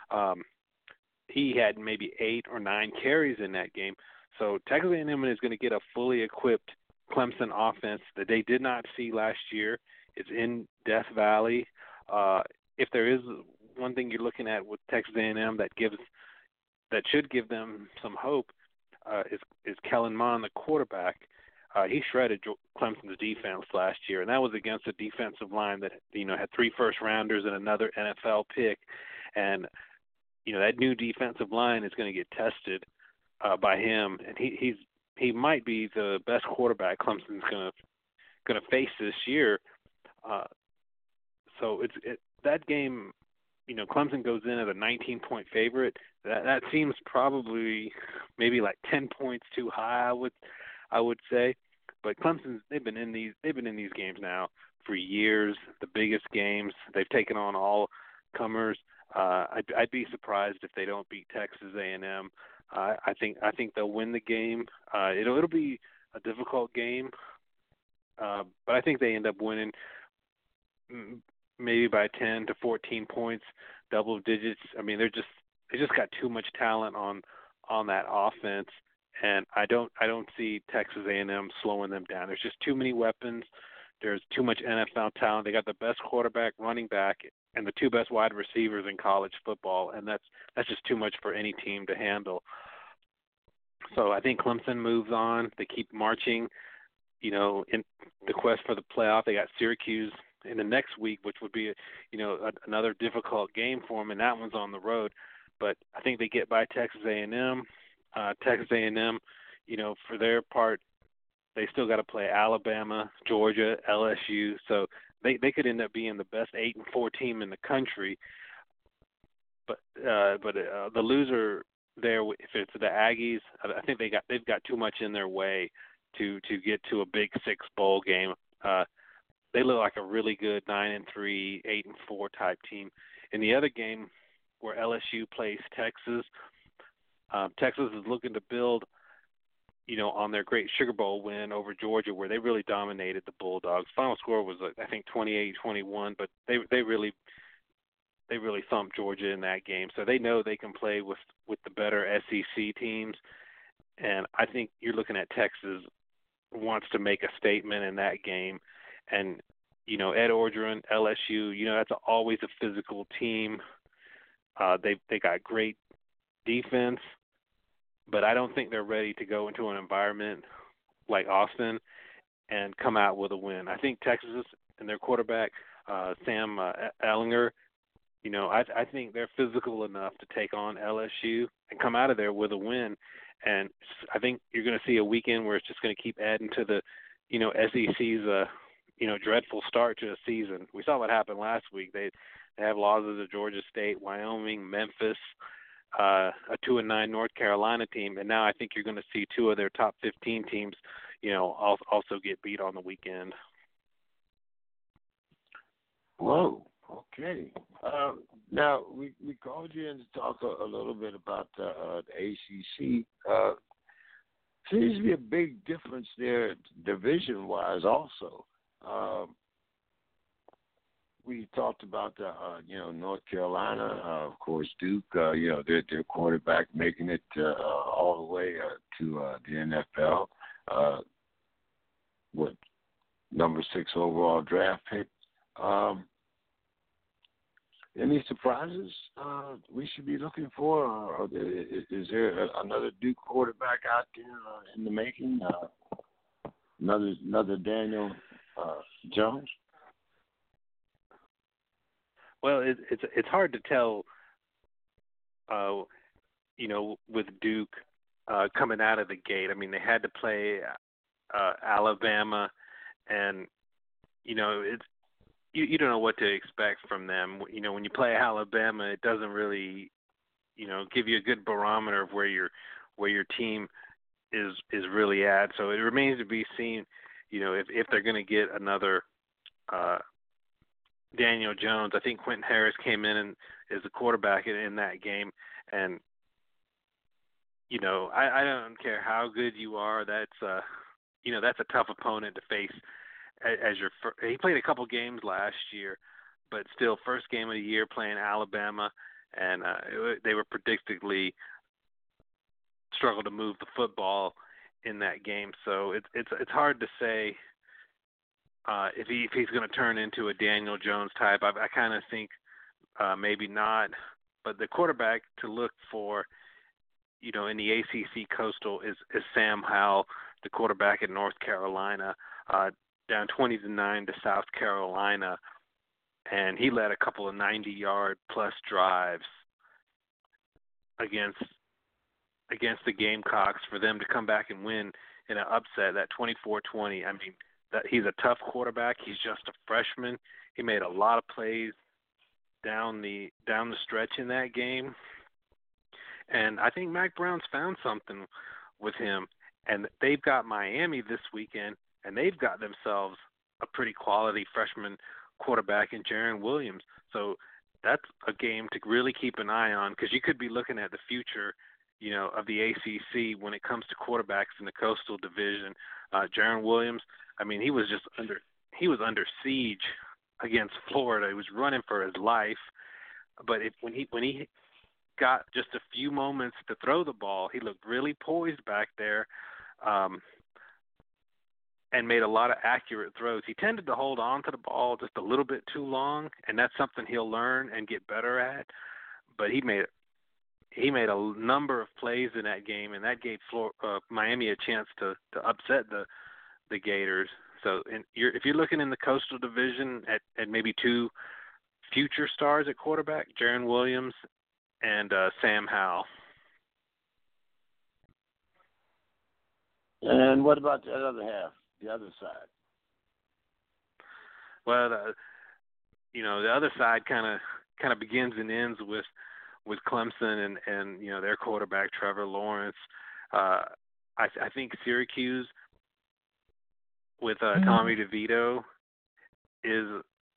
he had maybe 8 or 9 carries in that game. So Texas A&M is going to get a fully equipped Clemson offense that they did not see last year. It's in Death Valley. If there is one thing you're looking at with Texas A&M that should give them some hope, is Kellen Mond, the quarterback. He shredded Clemson's defense last year, and that was against a defensive line that had 3 first-rounders and another NFL pick. And that new defensive line is going to get tested by him, and he might be the best quarterback Clemson's going to face this year. So that game. Clemson goes in as a 19-point favorite. That seems probably maybe like 10 points too high. I would say, but Clemson's they've been in these games now for years. The biggest games they've taken on all comers. I'd be surprised if they don't beat Texas A&M. I think they'll win the game. It'll be a difficult game, but I think they end up winning maybe by 10 to 14 points, double digits. I mean, they just got too much talent on that offense, and I don't see Texas A&M slowing them down. There's just too many weapons, There's too much NFL talent. They got the best quarterback, running back, and the two best wide receivers in college football, and that's just too much for any team to handle. So I think Clemson moves on. They keep marching, in the quest for the playoff. They got Syracuse in the next week, which would be, another difficult game for them, and that one's on the road. But I think they get by Texas A&M. Texas A&M, for their part, they still got to play Alabama, Georgia, LSU. So they could end up being the best 8-4 team in the country. But the loser there, if it's the Aggies, I think they've got too much in their way to get to a Big Six bowl game. They look like a really good 9-3, 8-4 type team. In the other game, where LSU plays Texas, Texas is looking to build, on their great Sugar Bowl win over Georgia, where they really dominated the Bulldogs. Final score was, I think, 28-21, but they really thumped Georgia in that game. So they know they can play with the better SEC teams. And I think you're looking at Texas wants to make a statement in that game. And, Ed Orgeron, LSU, that's always a physical team. They got great defense, but I don't think they're ready to go into an environment like Austin and come out with a win. I think Texas and their quarterback, Sam Ehlinger, I think they're physical enough to take on LSU and come out of there with a win. And I think you're going to see a weekend where it's just going to keep adding to the, SEC's, dreadful start to a season. We saw what happened last week. They have losses to Georgia State, Wyoming, Memphis, a 2-9 North Carolina team, and now I think you're going to see two of their top 15 teams, also get beat on the weekend. Whoa. Okay. Now we called you in to talk a little bit about the ACC. Seems to be a big difference there, division-wise. Also, we talked about the North Carolina, of course, Duke. Their quarterback making it all the way to the NFL. Number 6 overall draft pick. Any surprises we should be looking for? Or is there another Duke quarterback out there in the making? Another Daniel Jones? Well, it's hard to tell, with Duke coming out of the gate. I mean, they had to play Alabama, and it's. You don't know what to expect from them. When you play Alabama, it doesn't really, give you a good barometer of where your team is really at. So it remains to be seen, if they're going to get another Daniel Jones. I think Quentin Harris came in and is the quarterback in that game, and I don't care how good you are. That's a tough opponent to face. He played a couple games last year, but still first game of the year playing Alabama, and they were predictably struggled to move the football in that game. So it's hard to say if he's going to turn into a Daniel Jones type. I kind of think maybe not, but the quarterback to look for, in the ACC Coastal is Sam Howell, the quarterback in North Carolina. Down 20-9 to South Carolina, and he led a couple of 90-yard plus drives against the Gamecocks for them to come back and win in an upset, that 24-20. I mean, that he's a tough quarterback. He's just a freshman. He made a lot of plays down the stretch in that game, and I think Mack Brown's found something with him. And they've got Miami this weekend. And they've got themselves a pretty quality freshman quarterback in Jarren Williams. So that's a game to really keep an eye on, because you could be looking at the future, of the ACC when it comes to quarterbacks in the Coastal Division. Jarren Williams, I mean, he was under siege against Florida. He was running for his life. But when he got just a few moments to throw the ball, he looked really poised back there. and made a lot of accurate throws. He tended to hold on to the ball just a little bit too long, and that's something he'll learn and get better at. But he made a number of plays in that game, and that gave Miami a chance to upset the Gators. So if you're looking in the Coastal Division at maybe two future stars at quarterback, Jarren Williams and Sam Howell. And what about the other half, the other side? Well, the other side kind of begins and ends with Clemson and their quarterback Trevor Lawrence. I think Syracuse with Tommy DeVito is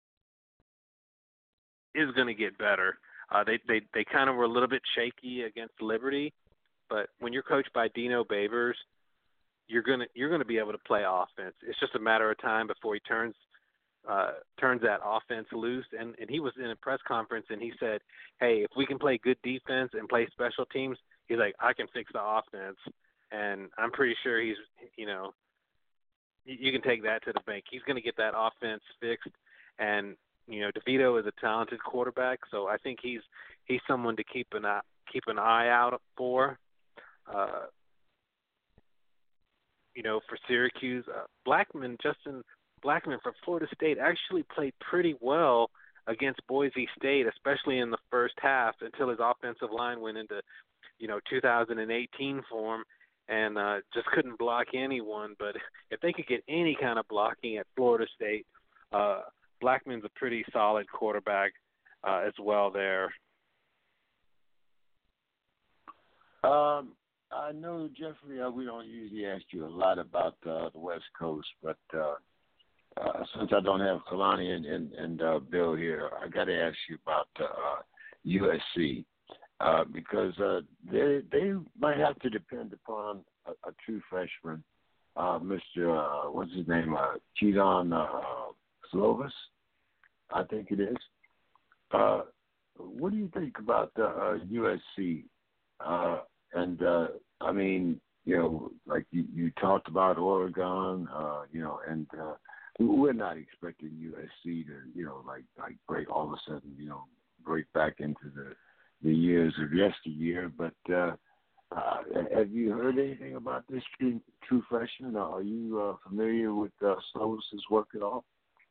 going to get better. They kind of were a little bit shaky against Liberty, but when you're coached by Dino Babers, you're gonna be able to play offense. It's just a matter of time before he turns that offense loose. And he was in a press conference and he said, "Hey, if we can play good defense and play special teams," he's like, "I can fix the offense." And I'm pretty sure he's, you can take that to the bank. He's going to get that offense fixed. And DeVito is a talented quarterback, so I think he's someone to keep an eye out for. For Syracuse, Justin Blackman from Florida State actually played pretty well against Boise State, especially in the first half, until his offensive line went into 2018 form and just couldn't block anyone. But if they could get any kind of blocking at Florida State, Blackman's a pretty solid quarterback as well there. I know, Jeffrey, we don't usually ask you a lot about the West Coast, but since I don't have Kalani and Bill here, I got to ask you about USC because they might have to depend upon a true freshman, Mr. What's his name, Kedon Slovis, I think it is. What do you think about USC? Like you talked about Oregon, and we're not expecting USC to, like break all of a sudden, break back into the years of yesteryear. But have you heard anything about this true freshman? Are you familiar with Slovis's work at all?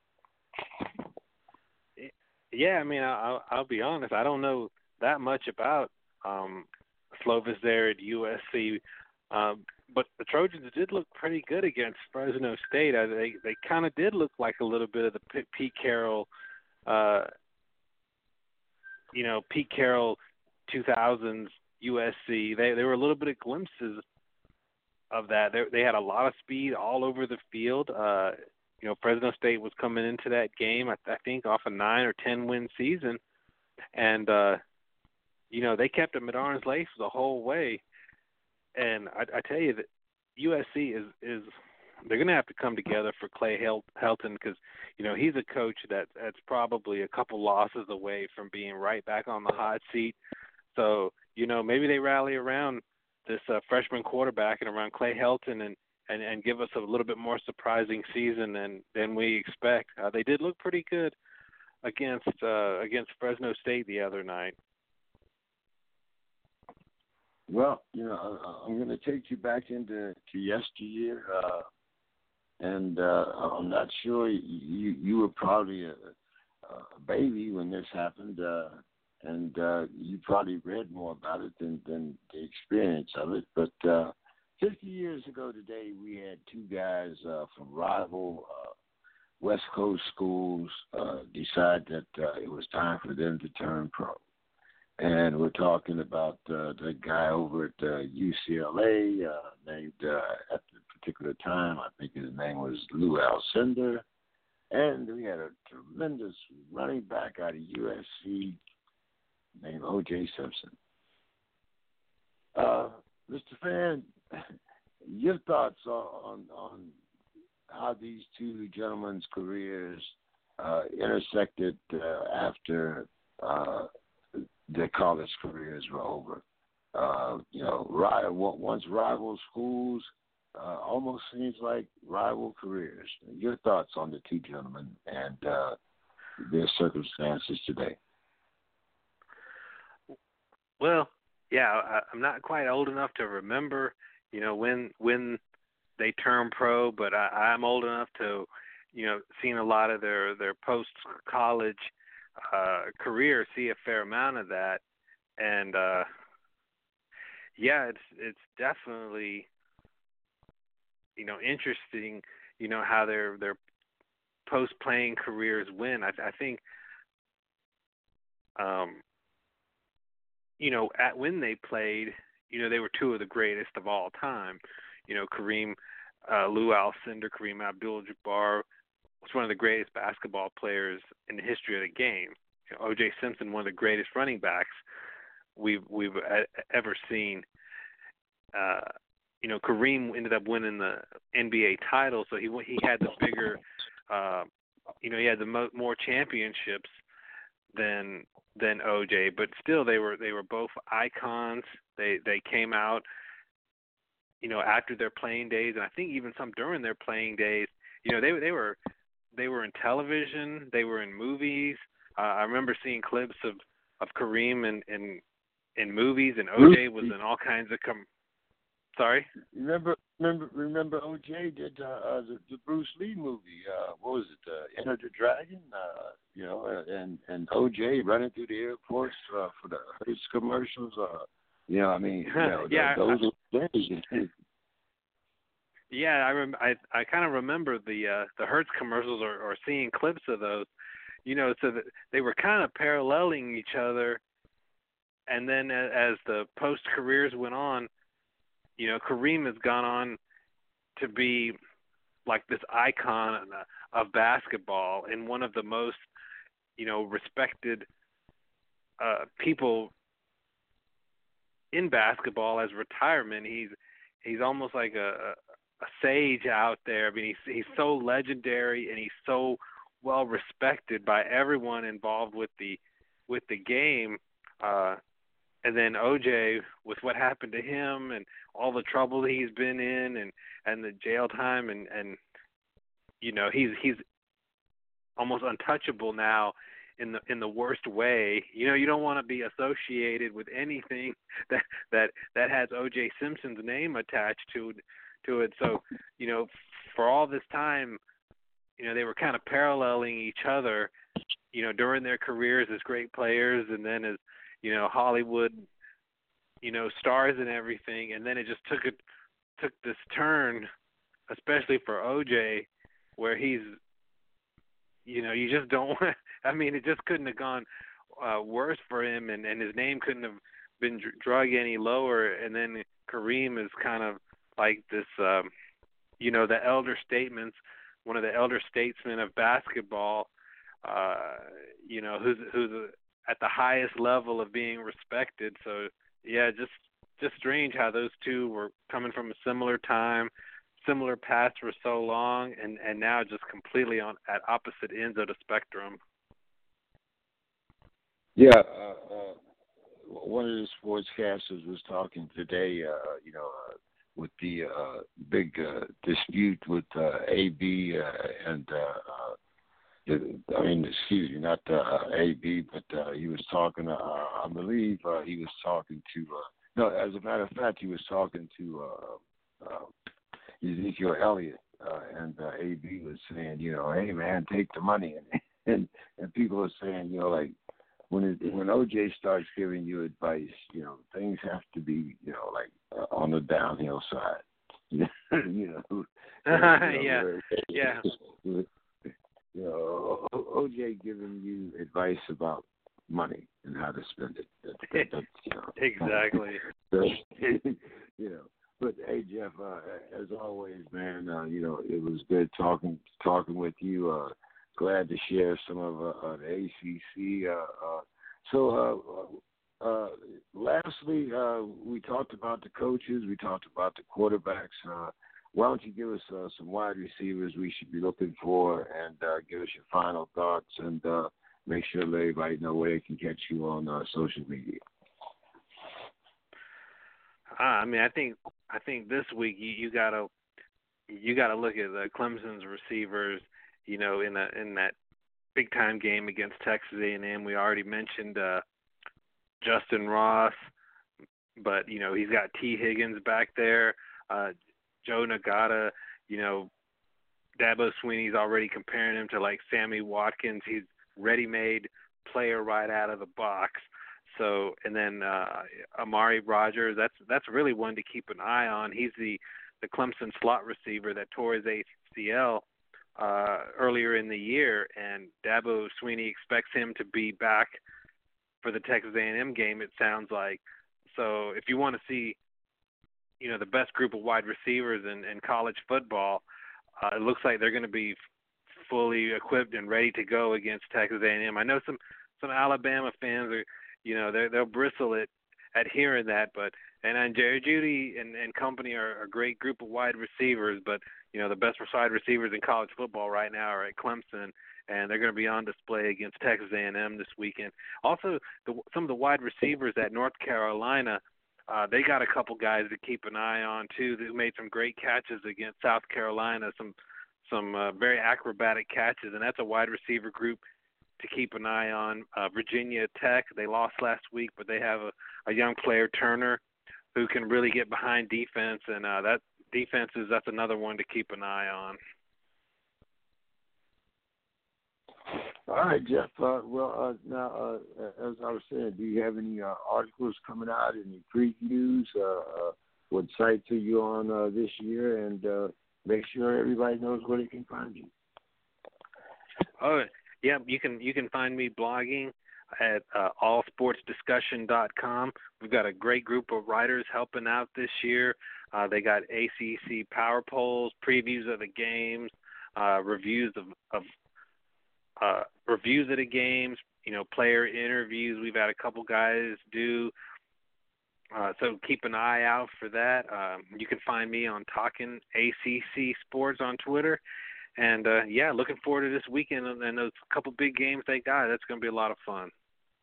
Yeah, I'll be honest. I don't know that much about Slovis there at USC, but the Trojans did look pretty good against Fresno State. They kind of did look like a little bit of the Pete Carroll, Pete Carroll 2000s USC. They were a little bit of glimpses of that. They had a lot of speed all over the field. Fresno State was coming into that game, I think, off a 9 or 10 win season, and they kept them at arm's length the whole way. And I tell you that USC is they're going to have to come together for Clay Helton because, he's a coach that's probably a couple losses away from being right back on the hot seat. So, maybe they rally around this freshman quarterback and around Clay Helton and give us a little bit more surprising season than we expect. They did look pretty good against Fresno State the other night. Well, I'm going to take you back into yesteryear, and I'm not sure you were probably a baby when this happened, and you probably read more about it than the experience of it. But 50 years ago today, we had two guys from rival West Coast schools decide that it was time for them to turn pro. And we're talking about the guy over at UCLA named, at the particular time, I think his name was Lou Alcindor. And we had a tremendous running back out of USC named O.J. Simpson. Mr. Fan, your thoughts on how these two gentlemen's careers intersected after their college careers were over. Once rival schools, almost seems like rival careers. Your thoughts on the two gentlemen and their circumstances today? Well, yeah, I'm not quite old enough to remember, when they turned pro, but I'm old enough to, seen a lot of their post college career, see a fair amount of that, and yeah, it's definitely interesting, how their post playing careers win. I think at when they played, they were two of the greatest of all time. Kareem, Lou Alcindor, Kareem Abdul-Jabbar was one of the greatest basketball players in the history of the game. O.J. Simpson, one of the greatest running backs we've ever seen. Kareem ended up winning the NBA title, so he had the bigger, he had the more championships than OJ, but still they were both icons. They came out, after their playing days, and I think even some during their playing days. They were in television, they were in movies. I remember seeing clips of Kareem in movies, and OJ was in all kinds of Sorry? Remember OJ did the Bruce Lee movie. What was it? Enter the Dragon. And OJ running through the airports for the Hertz commercials. Those are days. Yeah, I kind of remember the Hertz commercials or seeing clips of those. So that they were kind of paralleling each other, and then as the post careers went on, Kareem has gone on to be like this icon of basketball and one of the most, respected people in basketball as retirement. He's almost like a sage out there. I mean, he's so legendary and he's so well respected by everyone involved with the game. And then OJ, with what happened to him and all the trouble he's been in and the jail time and he's almost untouchable now in the worst way. You don't want to be associated with anything that has OJ Simpson's name attached to it. So, for all this time, they were kind of paralleling each other, during their careers as great players and then as Hollywood, stars and everything, and then it just took this turn, especially for OJ, where he's, you just don't want. I mean, it just couldn't have gone worse for him, and his name couldn't have been drug any lower. And then Kareem is kind of like this, the elder statements, one of the elder statesmen of basketball, who's at the highest level of being respected. So yeah, just strange how those two were coming from a similar time, similar paths for so long, and now just completely at opposite ends of the spectrum. Yeah, one of the sportscasters was talking today, with the big dispute with AB and excuse me, not AB, but he was talking. I believe he was talking to. No, as a matter of fact, he was talking to Ezekiel Elliott, and AB was saying, hey man, take the money, and people are saying, like when OJ starts giving you advice, things have to be, on the downhill side. Yeah. OJ giving you advice about money and how to spend it. Exactly. But hey, Jeff, as always, man, it was good talking with you. Glad to share some of the ACC. Lastly, we talked about the coaches. We talked about the quarterbacks. Why don't you give us some wide receivers we should be looking for, and give us your final thoughts, and make sure that everybody know where they can catch you on social media. I think this week you got to you got to look at the Clemson's receivers. You know, in that big time game against Texas A&M, we already mentioned Justin Ross, but you know he's got T. Higgins back there, Joe Nagata. You know, Dabo Swinney's already comparing him to like Sammy Watkins. He's ready-made player right out of the box. So, and then Amari Rogers, that's really one to keep an eye on. He's the Clemson slot receiver that tore his ACL earlier in the year, and Dabo Swinney expects him to be back for the Texas A&M game, it sounds like. So if you want to see, you know, the best group of wide receivers in college football, it looks like they're going to be fully equipped and ready to go against Texas A&M. I know some Alabama fans are, you know, they'll bristle at hearing that, but and Jerry Jeudy and company are a great group of wide receivers, but you know the best wide receivers in college football right now are at Clemson, and they're going to be on display against Texas A&M this weekend. Also, some of the wide receivers at North Carolina, they got a couple guys to keep an eye on too. Who made some great catches against South Carolina, some very acrobatic catches, and that's a wide receiver group to keep an eye on. Virginia Tech, they lost last week, but they have a young player, Turner, who can really get behind defense, and that's another one to keep an eye on. All right, Jeff. Now, as I was saying, do you have any articles coming out, any previews? What sites are you on this year? And make sure everybody knows where they can find you. Oh, yeah, you can find me blogging at allsportsdiscussion.com. We've got a great group of writers helping out this year. They got ACC power polls, previews of the games, reviews of the games, you know, player interviews. We've had a couple guys do. So keep an eye out for that. You can find me on Talking ACC Sports on Twitter. And, yeah, looking forward to this weekend and those couple big games they got. That's going to be a lot of fun.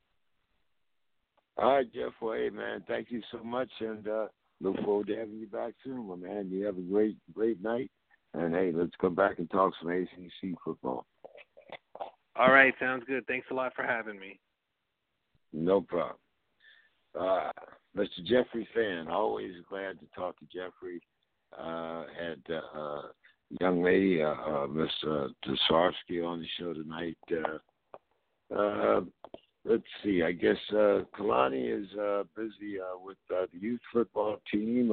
All right, Jeff. Well, hey, man, thank you so much, and look forward to having you back soon, my man. You have a great night. And, hey, let's come back and talk some ACC football. All right, sounds good. Thanks a lot for having me. No problem. Mr. Jeffrey Fan, always glad to talk to Jeffrey. Had a young lady, Miss Tsarsky, on the show tonight. Let's see. I guess Kalani is busy with the youth football team.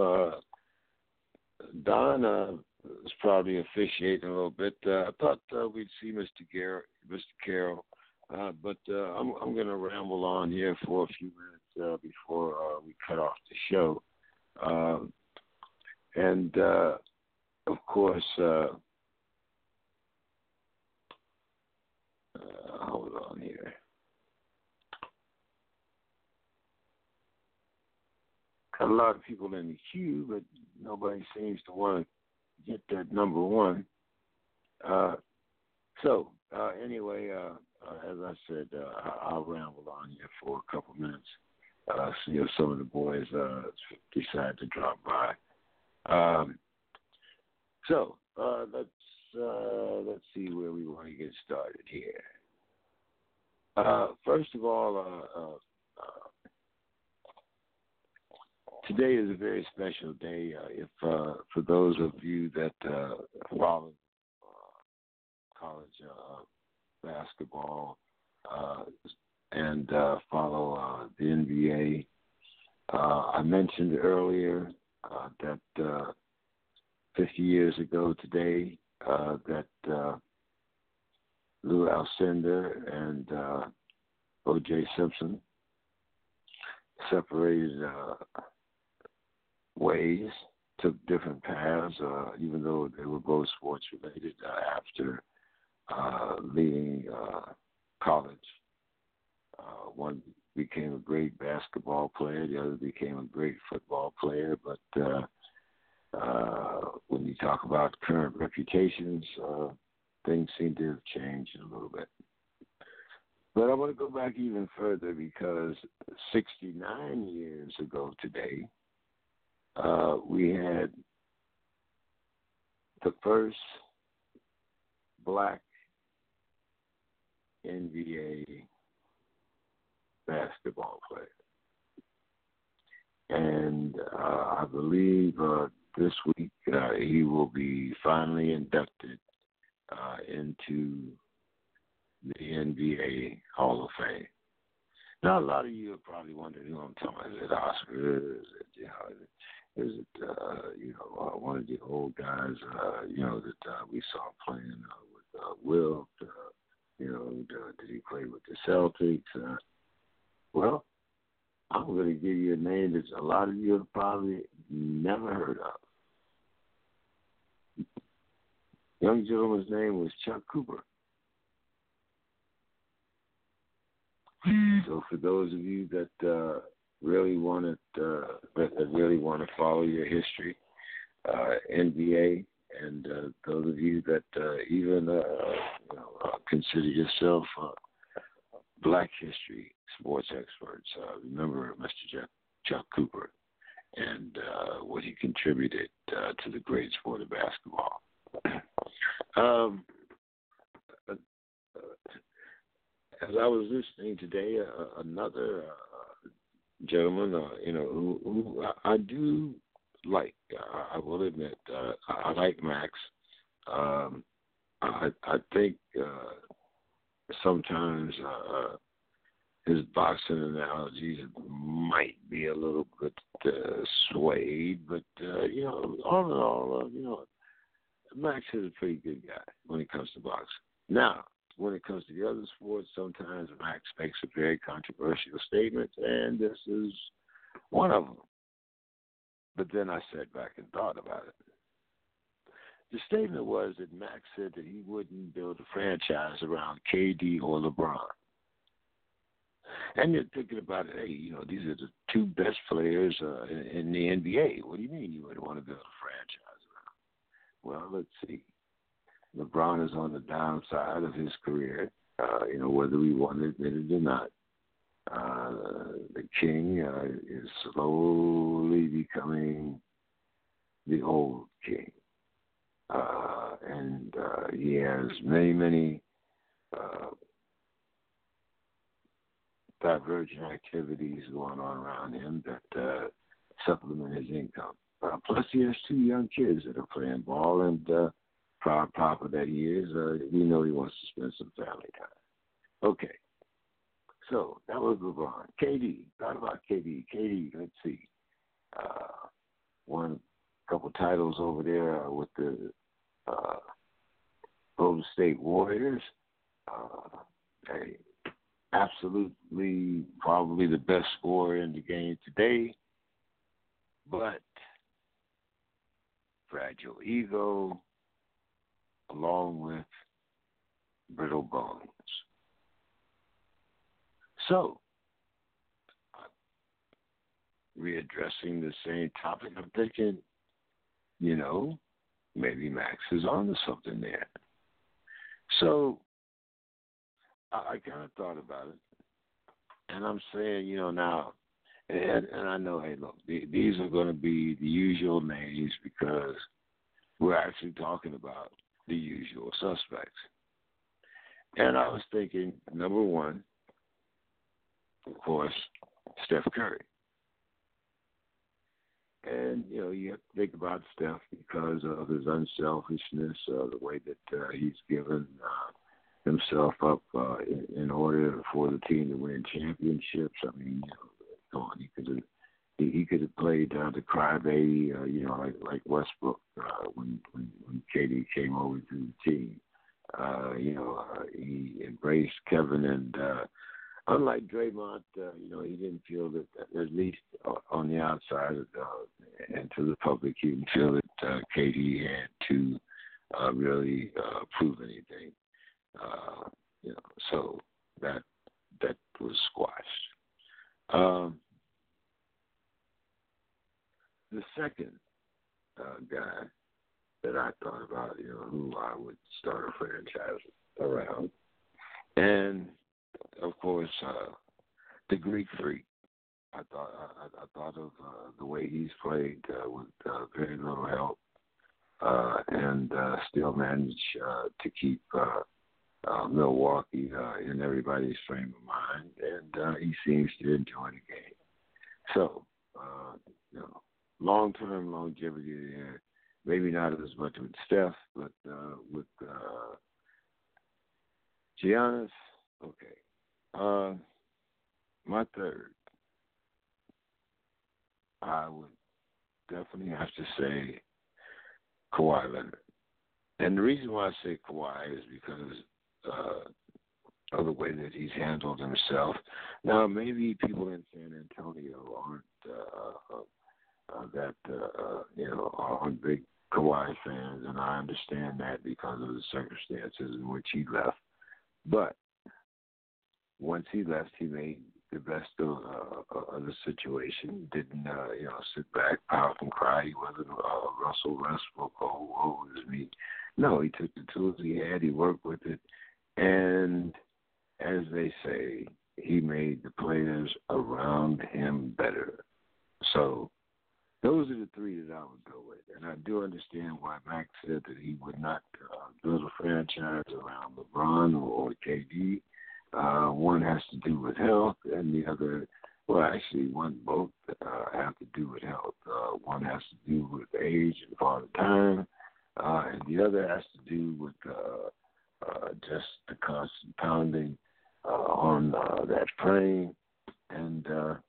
Don is probably officiating a little bit. I thought we'd see Mr. Carroll, but I'm going to ramble on here for a few minutes before we cut off the show. And of course, hold on here. Got a lot of people in the queue, but nobody seems to want to get that number one. Anyway, as I said, I'll ramble on here for a couple minutes. See if some of the boys decide to drop by. Let's see where we want to get started here. First of all, today is a very special day. If for those of you that follow college basketball and follow the NBA, I mentioned earlier that 50 years ago today that Lou Alcindor and O.J. Simpson separated ways, took different paths, even though they were both sports related after leaving college. One became a great basketball player, the other became a great football player, but when you talk about current reputations, things seem to have changed a little bit. But I want to go back even further because 69 years ago today, we had the first black NBA basketball player. And I believe this week he will be finally inducted into the NBA Hall of Fame. Now, a lot of you are probably wondering who I'm talking about. Is it Oscar? Is it one of the old guys, that we saw playing with Will? Did he play with the Celtics? Well, I'm going to give you a name that a lot of you have probably never heard of. Young gentleman's name was Chuck Cooper. So for those of you that really want to follow your history, NBA, and those of you that even consider yourself Black history sports experts, remember Mr. Chuck Cooper and what he contributed to the great sport of basketball. As I was listening today, another gentleman, who I do like, I will admit, I like Max. I think sometimes his boxing analogies might be a little bit swayed, but all in all, Max is a pretty good guy when it comes to boxing. Now, when it comes to the other sports, sometimes Max makes a very controversial statement, and this is one of them. But then I sat back and thought about it. The statement was that Max said that he wouldn't build a franchise around KD or LeBron. And you're thinking about it, hey, these are the two best players in the NBA. What do you mean you would want to build a franchise around? Well, let's see. LeBron is on the downside of his career, whether we want to admit it or not. The king is slowly becoming the old king. And he has many divergent activities going on around him that supplement his income. Plus, he has two young kids that are playing ball, and proud papa that he is, we know he wants to spend some family time. Okay. So that was LeBron. KD. Thought about KD. KD, let's see. Won a couple titles over there with the Golden State Warriors. Absolutely probably the best scorer in the game today. But fragile ego along with brittle bones. So, readdressing the same topic, I'm thinking, maybe Max is on to something there. So, I kind of thought about it, and I'm saying, now, and I know, hey, look, these are going to be the usual names because we're actually talking about the usual suspects. And I was thinking, number one, of course, Steph Curry. And, you have to think about Steph because of his unselfishness, the way that he's given himself up in order for the team to win championships. I mean, come on, he could have played the crybaby, like Westbrook when KD came over to the team. He embraced Kevin, and unlike Draymond, he didn't feel that, at least on the outside and to the public, he didn't feel that KD had to really prove anything. So that was squashed. The second guy that I thought about, who I would start a franchise around, and of course, the Greek Freak. I thought of the way he's played with very little help. and still manage to keep Milwaukee in everybody's frame of mind, and he seems to enjoy the game. So, long-term longevity there. Maybe not as much with Steph, but with Giannis, okay. My third, I would definitely have to say Kawhi Leonard. And the reason why I say Kawhi is because of the way that he's handled himself. Now, maybe people in San Antonio aren't aren't big Kawhi fans, and I understand that because of the circumstances in which he left. But once he left, he made the best of the situation. Didn't sit back, pout, and cry. He wasn't Russell Westbrook. Oh, it was me. No, he took the tools he had. He worked with it, and as they say, he made the players around him better. So those are the three that I would go with. And I do understand why Max said that he would not build a franchise around LeBron or KD. One has to do with health, and the other, both have to do with health. One has to do with age and father time, and the other has to do with just the constant pounding on that frame, and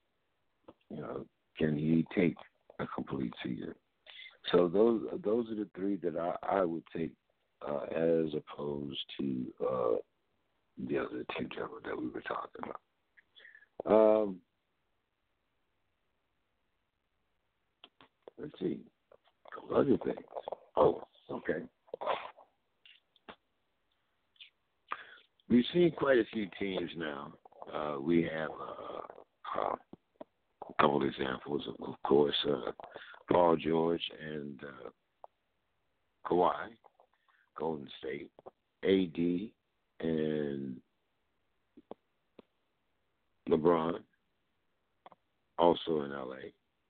can he take a complete season? So those are the three that I would take as opposed to the other two that we were talking about. Let's see. Other things. Oh, okay. We've seen quite a few teams now. We have a couple of examples, of course, Paul George and Kawhi, Golden State, AD, and LeBron, also in LA.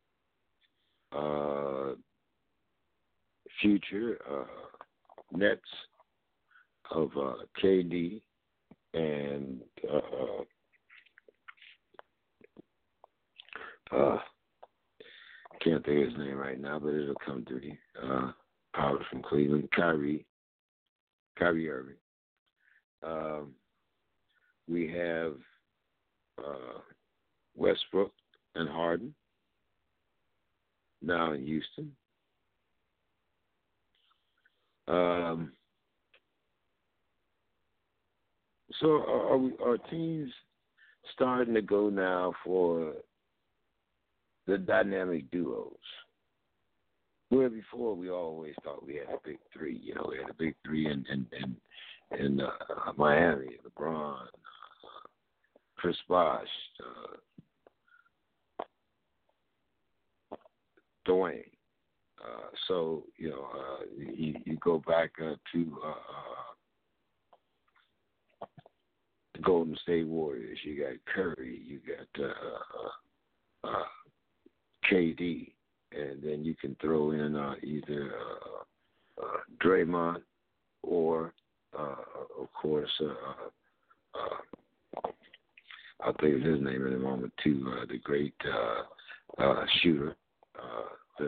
Future Nets of KD and can't think of his name right now, but it'll come to me. Power from Cleveland, Kyrie Irving. We have Westbrook and Harden now in Houston. So are teams starting to go now for the dynamic duos? Where before we always thought we had a big three. We had a big three in Miami, LeBron, Chris Bosh, Dwayne. You go back to the Golden State Warriors. You got Curry. You got KD. And then you can throw in either Draymond or, of course, I'll think of his name in a moment, too, the great shooter that's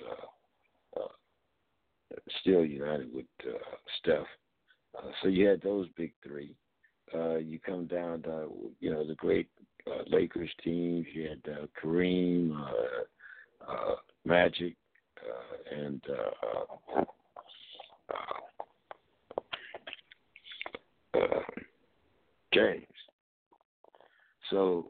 still united with Steph. So you had those big three. You come down to, the great Lakers teams. You had Kareem, Magic, and James. So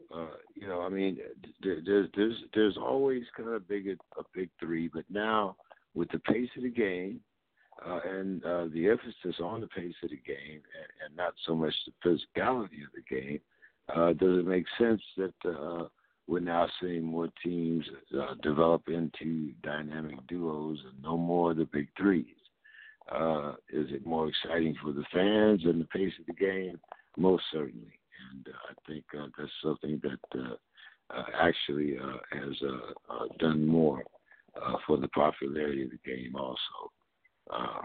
there's always kind of a big three, but now with the pace of the game and the emphasis on the pace of the game and not so much the physicality of the game, does it make sense that we're now seeing more teams develop into dynamic duos and no more of the big threes? Is it more exciting for the fans and the pace of the game? Most certainly. And I think that's something that actually has done more for the popularity of the game also. Uh,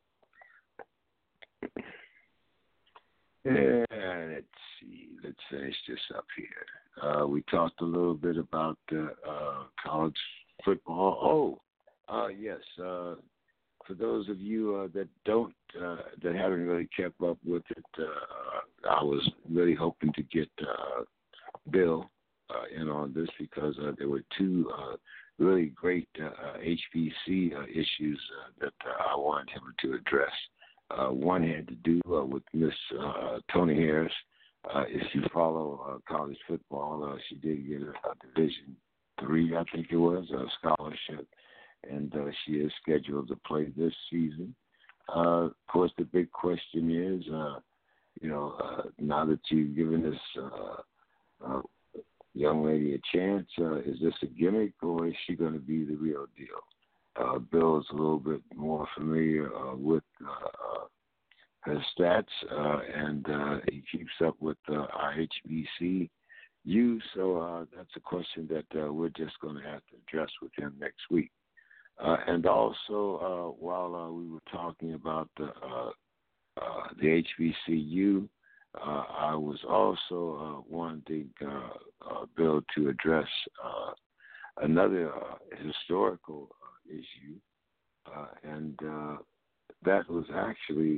and let's see. Let's finish this up here. We talked a little bit about college football. Yes. For those of you that haven't really kept up with it, I was really hoping to get Bill in on this because there were two really great HBC issues that I wanted him to address. One had to do with Miss Tony Harris. If you follow college football, she did get a Division III, I think it was, a scholarship, and she is scheduled to play this season. Of course, the big question is, now that you've given this young lady a chance, is this a gimmick or is she going to be the real deal? Bill is a little bit more familiar with her stats, and he keeps up with our HBCU, so that's a question that we're just going to have to address with him next week. And also, while we were talking about the HBCU, I was also wanting Bill to address another historical issue, and that was actually,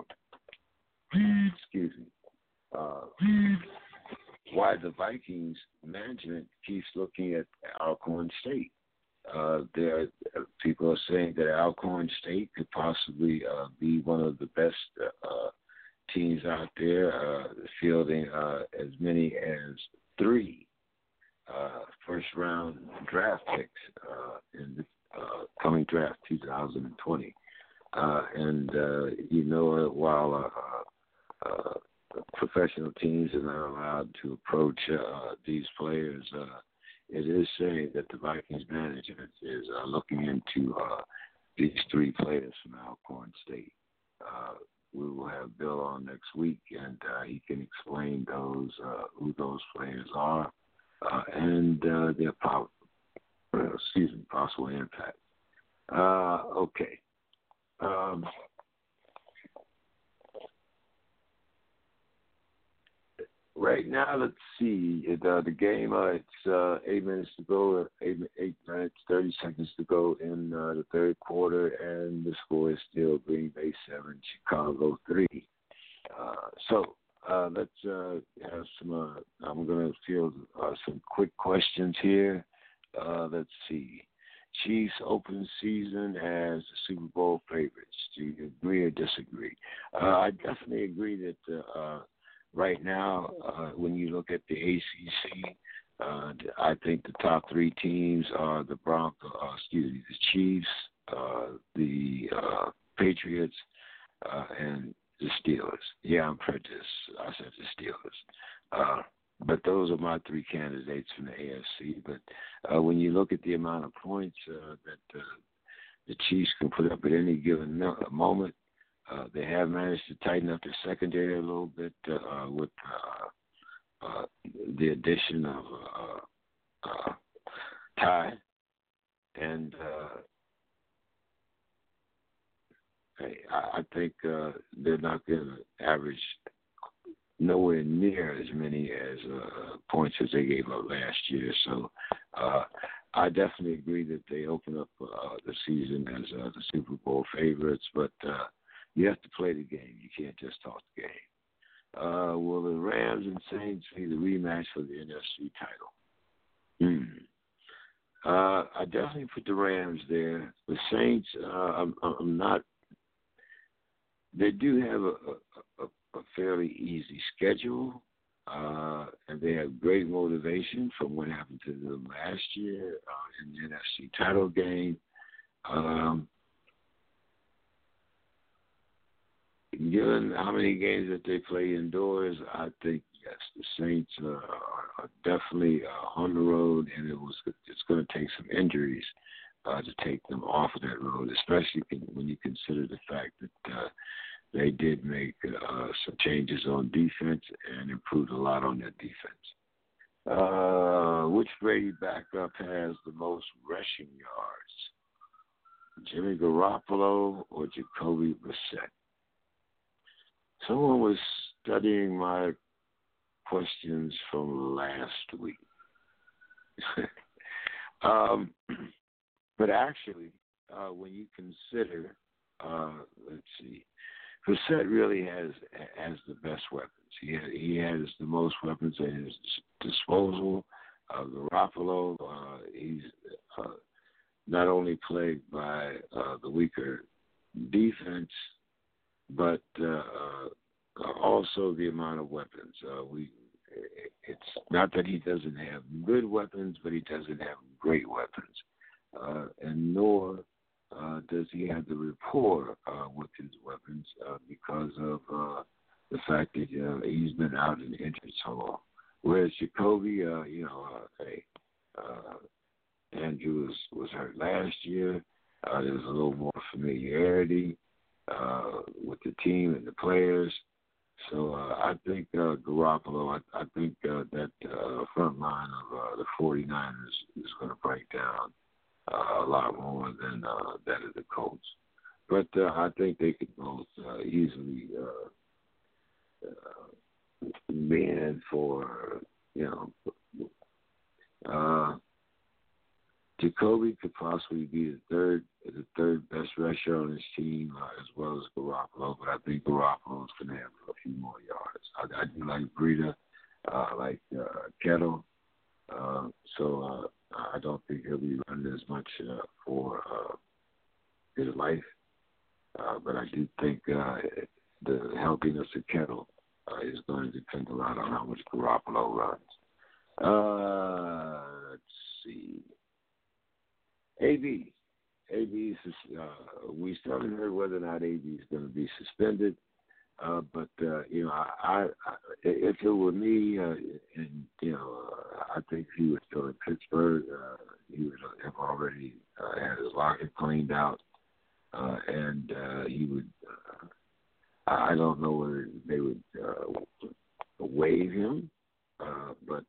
why the Vikings management keeps looking at Alcorn State. There are people are saying that Alcorn State could possibly be one of the best teams out there, fielding as many as 3 first-round draft picks in the coming draft 2020. While professional teams are not allowed to approach these players, it is saying that the Vikings management is looking into these 3 players from Alcorn State. We will have Bill on next week, and he can explain who those players are and their possible impact. Okay. Right now, let's see. The game, it's 8 minutes to go, 8 minutes, 30 seconds to go in the third quarter, and the score is still Green Bay 7, Chicago 3. Let's have some, I'm going to field some quick questions here. Let's see. Chiefs open season as the Super Bowl favorites. Do you agree or disagree? I definitely agree that right now, when you look at the ACC, I think the top 3 teams are the the Chiefs, the Patriots, and the Steelers. Yeah, I'm prejudiced. I said the Steelers. But those are my 3 candidates from the AFC. But when you look at the amount of points that the Chiefs can put up at any given moment, they have managed to tighten up their secondary a little bit with the addition of Ty. And I think they're not going to average nowhere near as many as points as they gave up last year. So I definitely agree that they open up the season as the Super Bowl favorites, but you have to play the game. You can't just talk the game. Will the Rams and Saints be the rematch for the NFC title? I definitely put the Rams there. The Saints, I'm not. They do have a fairly easy schedule, and they have great motivation from what happened to them last year in the NFC title game. Given how many games that they play indoors, I think, yes, the Saints are definitely on the road, and it's going to take some injuries to take them off of that road, especially when you consider the fact that they did make some changes on defense and improved a lot on their defense. Which Brady backup has the most rushing yards? Jimmy Garoppolo or Jacoby Brissett? Someone was studying my questions from last week. But actually, when you consider, let's see, Brissett really has the best weapons. He has the most weapons at his disposal. Garoppolo, he's not only plagued by the weaker defense, but also the amount of weapons. It's not that he doesn't have good weapons, but he doesn't have great weapons, and nor does he have the rapport with his weapons because of the fact that he's been out and injured so long. Whereas Jacoby, Andrew was hurt last year. There was a little more familiarity with the team and the players. So I think Garoppolo, I think that front line of the 49ers is going to break down a lot more than that of the Colts. But I think they could both easily be in for, Jacoby could possibly be the third best rusher on his team, as well as Garoppolo. But I think Garoppolo is going to have a few more yards. I do like Breida, like Kettle. So I don't think he'll be running as much for his life. But I do think the healthiness of Kettle is going to depend a lot on how much Garoppolo runs. Let's see. AB, we still haven't heard whether or not AB is going to be suspended. But I if it were me, I think if he was still in Pittsburgh, he would have already had his locker cleaned out, and he would. I don't know whether they would waive him, but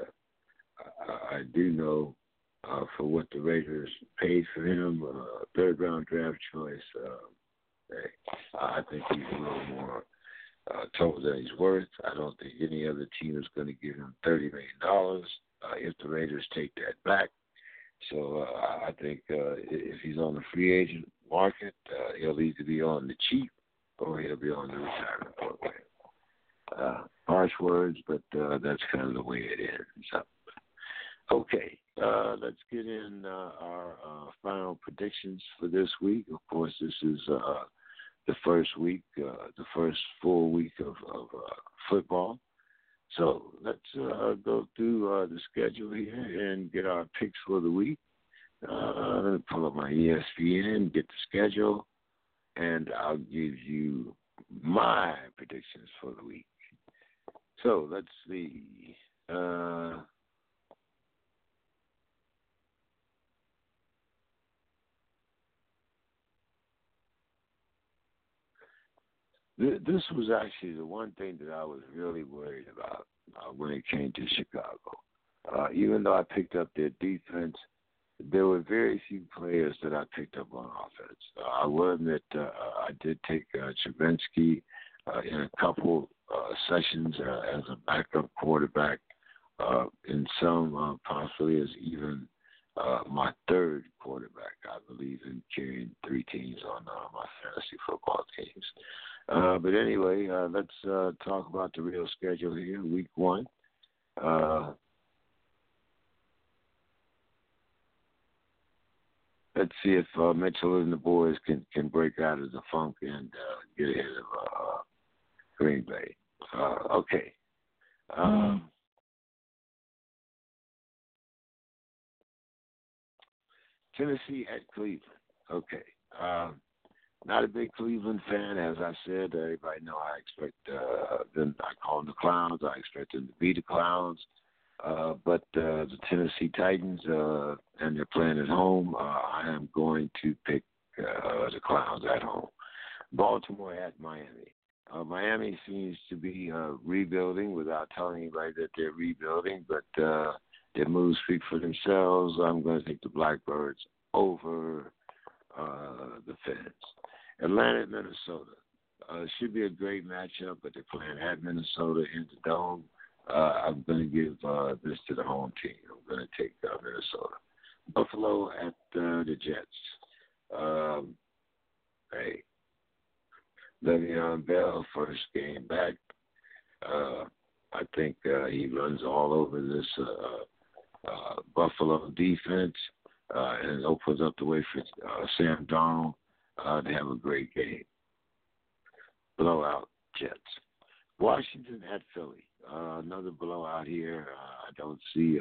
I do know. For what the Raiders paid for him, third-round draft choice, I think he's a little more total than he's worth. I don't think any other team is going to give him $30 million if the Raiders take that back. So I think if he's on the free agent market, he'll either be on the cheap or he'll be on the retirement program. Harsh words, but that's kind of the way it is. So, okay. Let's get in our final predictions for this week. Of course, this is the first week, the first full week of football. So let's go through the schedule here and get our picks for the week. Pull up my ESPN, get the schedule, and I'll give you my predictions for the week. So let's see. This was actually the one thing that I was really worried about when it came to Chicago. Even though I picked up their defense, there were very few players that I picked up on offense. I will admit I did take Trubinsky in a couple sessions as a backup quarterback, in some possibly as even my third quarterback. I believe in carrying 3 teams on my fantasy football teams. But anyway, let's talk about the real schedule here, week 1. Let's see if Mitchell and the boys can break out of the funk and get ahead of Green Bay. Okay. Tennessee at Cleveland. Okay. Not a big Cleveland fan, as I said. Everybody know I expect them. I call them the Clowns. I expect them to be the Clowns. But the Tennessee Titans, and they're playing at home, I am going to pick the Clowns at home. Baltimore at Miami. Miami seems to be rebuilding without telling anybody that they're rebuilding, but their moves speak for themselves. I'm going to take the Blackbirds over the fans. Atlanta at Minnesota. Should be a great matchup, but they're playing at Minnesota in the Dome. I'm going to give this to the home team. I'm going to take Minnesota. Buffalo at the Jets. Hey, Le'Veon Bell, first game back. I think he runs all over this Buffalo defense and opens up the way for Sam Darnold to have a great game. Blowout Jets. Washington at Philly. Another blowout here. I don't see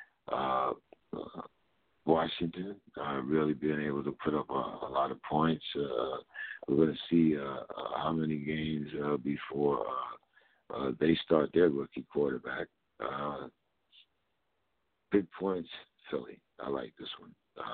Washington really being able to put up a lot of points. We're going to see how many games before they start their rookie quarterback. Big points, Philly. I like this one.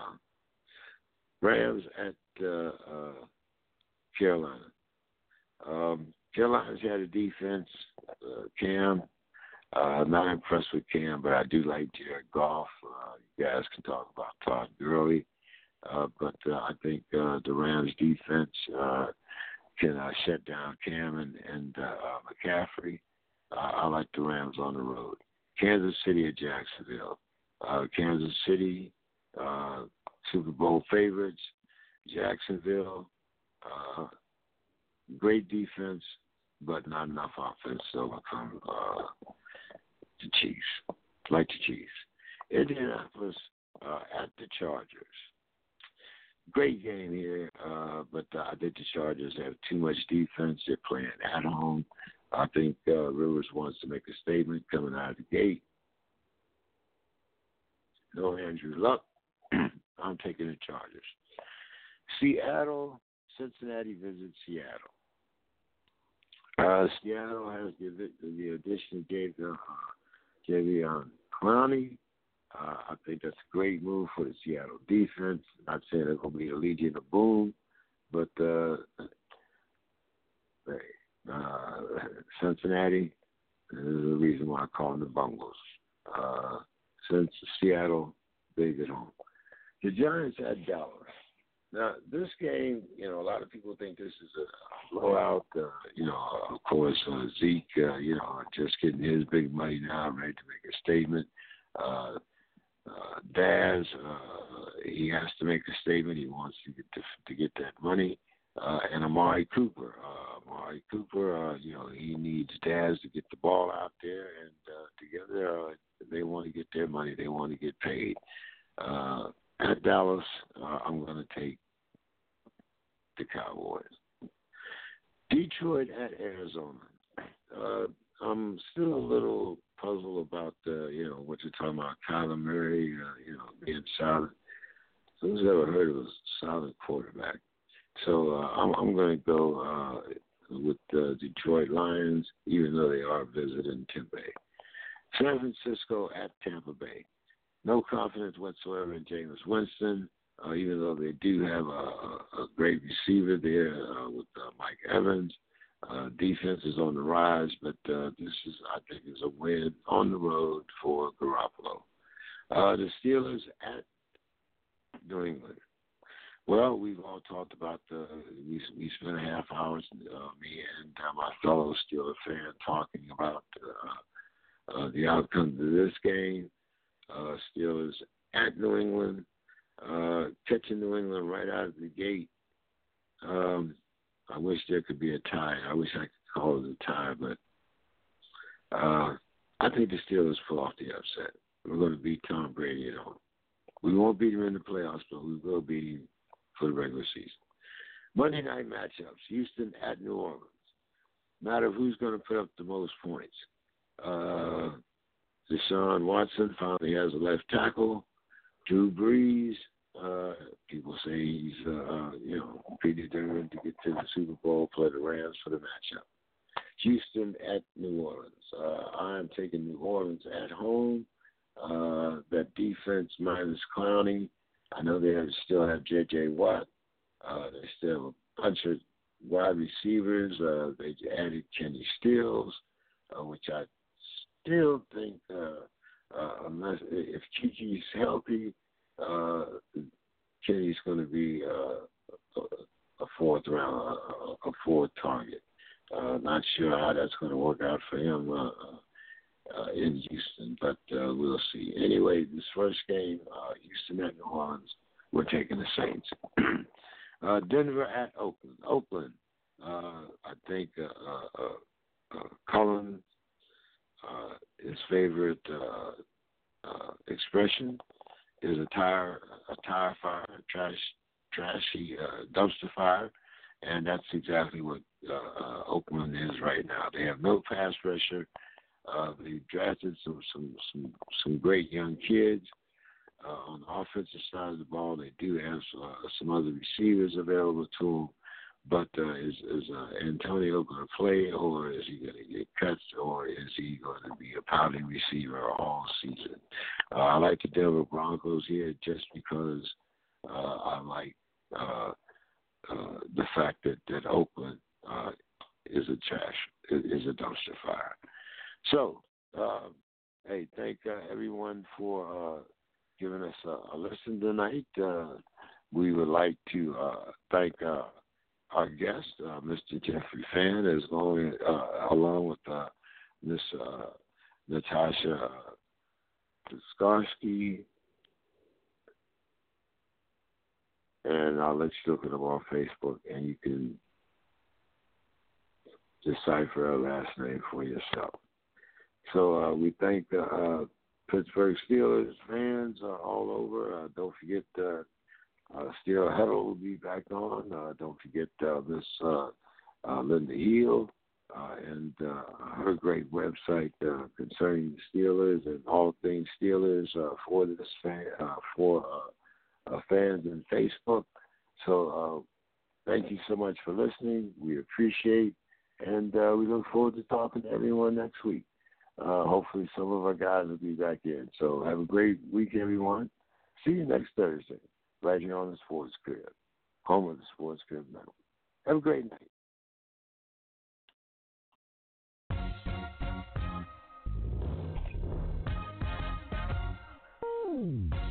Rams at Carolina. Carolina's had a defense. Cam, I'm not impressed with Cam, but I do like Jared Goff. You guys can talk about Todd Gurley. But I think the Rams defense can shut down Cam and McCaffrey. I like the Rams on the road. Kansas City at Jacksonville. Kansas City, Super Bowl favorites. Jacksonville, great defense, but not enough offense to overcome the Chiefs. Like the Chiefs. Indianapolis at the Chargers. Great game here, but I think the Chargers have too much defense. They're playing at home. I think Rivers wants to make a statement coming out of the gate. No Andrew Luck. I'm taking the Chargers. Seattle, Cincinnati visits Seattle. Seattle has the addition of Jadeveon Clowney. I think that's a great move for the Seattle defense. Not saying they're going to be a Legion of Boom, but Cincinnati is the reason why I call them the Bungles. Since Seattle, big at home. The Giants at Dallas. Now, this game, a lot of people think this is a blowout. Of course, Zeke, just getting his big money now, ready to make a statement. Daz, he has to make a statement. He wants to get that money. And Amari Cooper. He needs Daz to get the ball out there, and together they want to get their money. They want to get paid. At Dallas, I'm going to take the Cowboys. Detroit at Arizona. I'm still a little puzzled about what you're talking about, Kyler Murray, being solid. Who's ever heard of a solid quarterback? So I'm going to go with the Detroit Lions, even though they are visiting Tampa Bay. San Francisco at Tampa Bay. No confidence whatsoever in Jameis Winston, even though they do have a great receiver there with Mike Evans. Defense is on the rise, but this is, I think, is a win on the road for Garoppolo. The Steelers at New England. Well, we've all talked about we spent a half hour, me and my fellow Steelers fan, talking about the outcome of this game. Steelers at New England, catching New England right out of the gate. I wish there could be a tie. I wish I could call it a tie, but I think the Steelers pull off the upset. We're going to beat Tom Brady at home. We won't beat him in the playoffs, but we will beat him for the regular season. Monday night matchups, Houston at New Orleans. Matter who's going to put up the most points. Deshaun Watson finally has a left tackle. Drew Brees, people say he's, pretty determined to get to the Super Bowl, play the Rams for the matchup. Houston at New Orleans. I am taking New Orleans at home. That defense minus Clowney. I know they still have J.J. Watt. They still have a bunch of wide receivers. They added Kenny Stills, which I still think, unless if Kiki's healthy, Kenny's going to be a fourth round, a fourth target. Not sure how that's going to work out for him in Houston, but we'll see. Anyway, this first game, Houston at New Orleans, we're taking the Saints. Denver at Oakland. Oakland, I think Cullen, his favorite expression is a tire fire, trashy dumpster fire, and that's exactly what Oakland is right now. They have no pass pressure. They drafted some great young kids. On the offensive side of the ball, they do have some other receivers available to them. But is Antonio going to play, or is he going to get cut, or is he going to be a pouting receiver all season? I like the Denver Broncos here just because I like the fact that Oakland is a dumpster fire. So, hey, thank everyone for giving us a listen tonight. We would like to thank our guest, Mr. Jeffrey Fan, is going along with Miss Natasha Skarsky, and I'll let you look at them on Facebook, and you can decipher her last name for yourself. So we thank the Pittsburgh Steelers fans all over. Don't forget Steel Huddle will be back on. Don't forget Miss Linda Hill and her great website concerning the Steelers and all things Steelers for this fans in Facebook. So thank you so much for listening. We appreciate, and we look forward to talking to everyone next week. Hopefully some of our guys will be back in. So have a great week, everyone. See you next Thursday. Glad you're on the Sports Crib, home of the Sports Crib Network. Have a great night.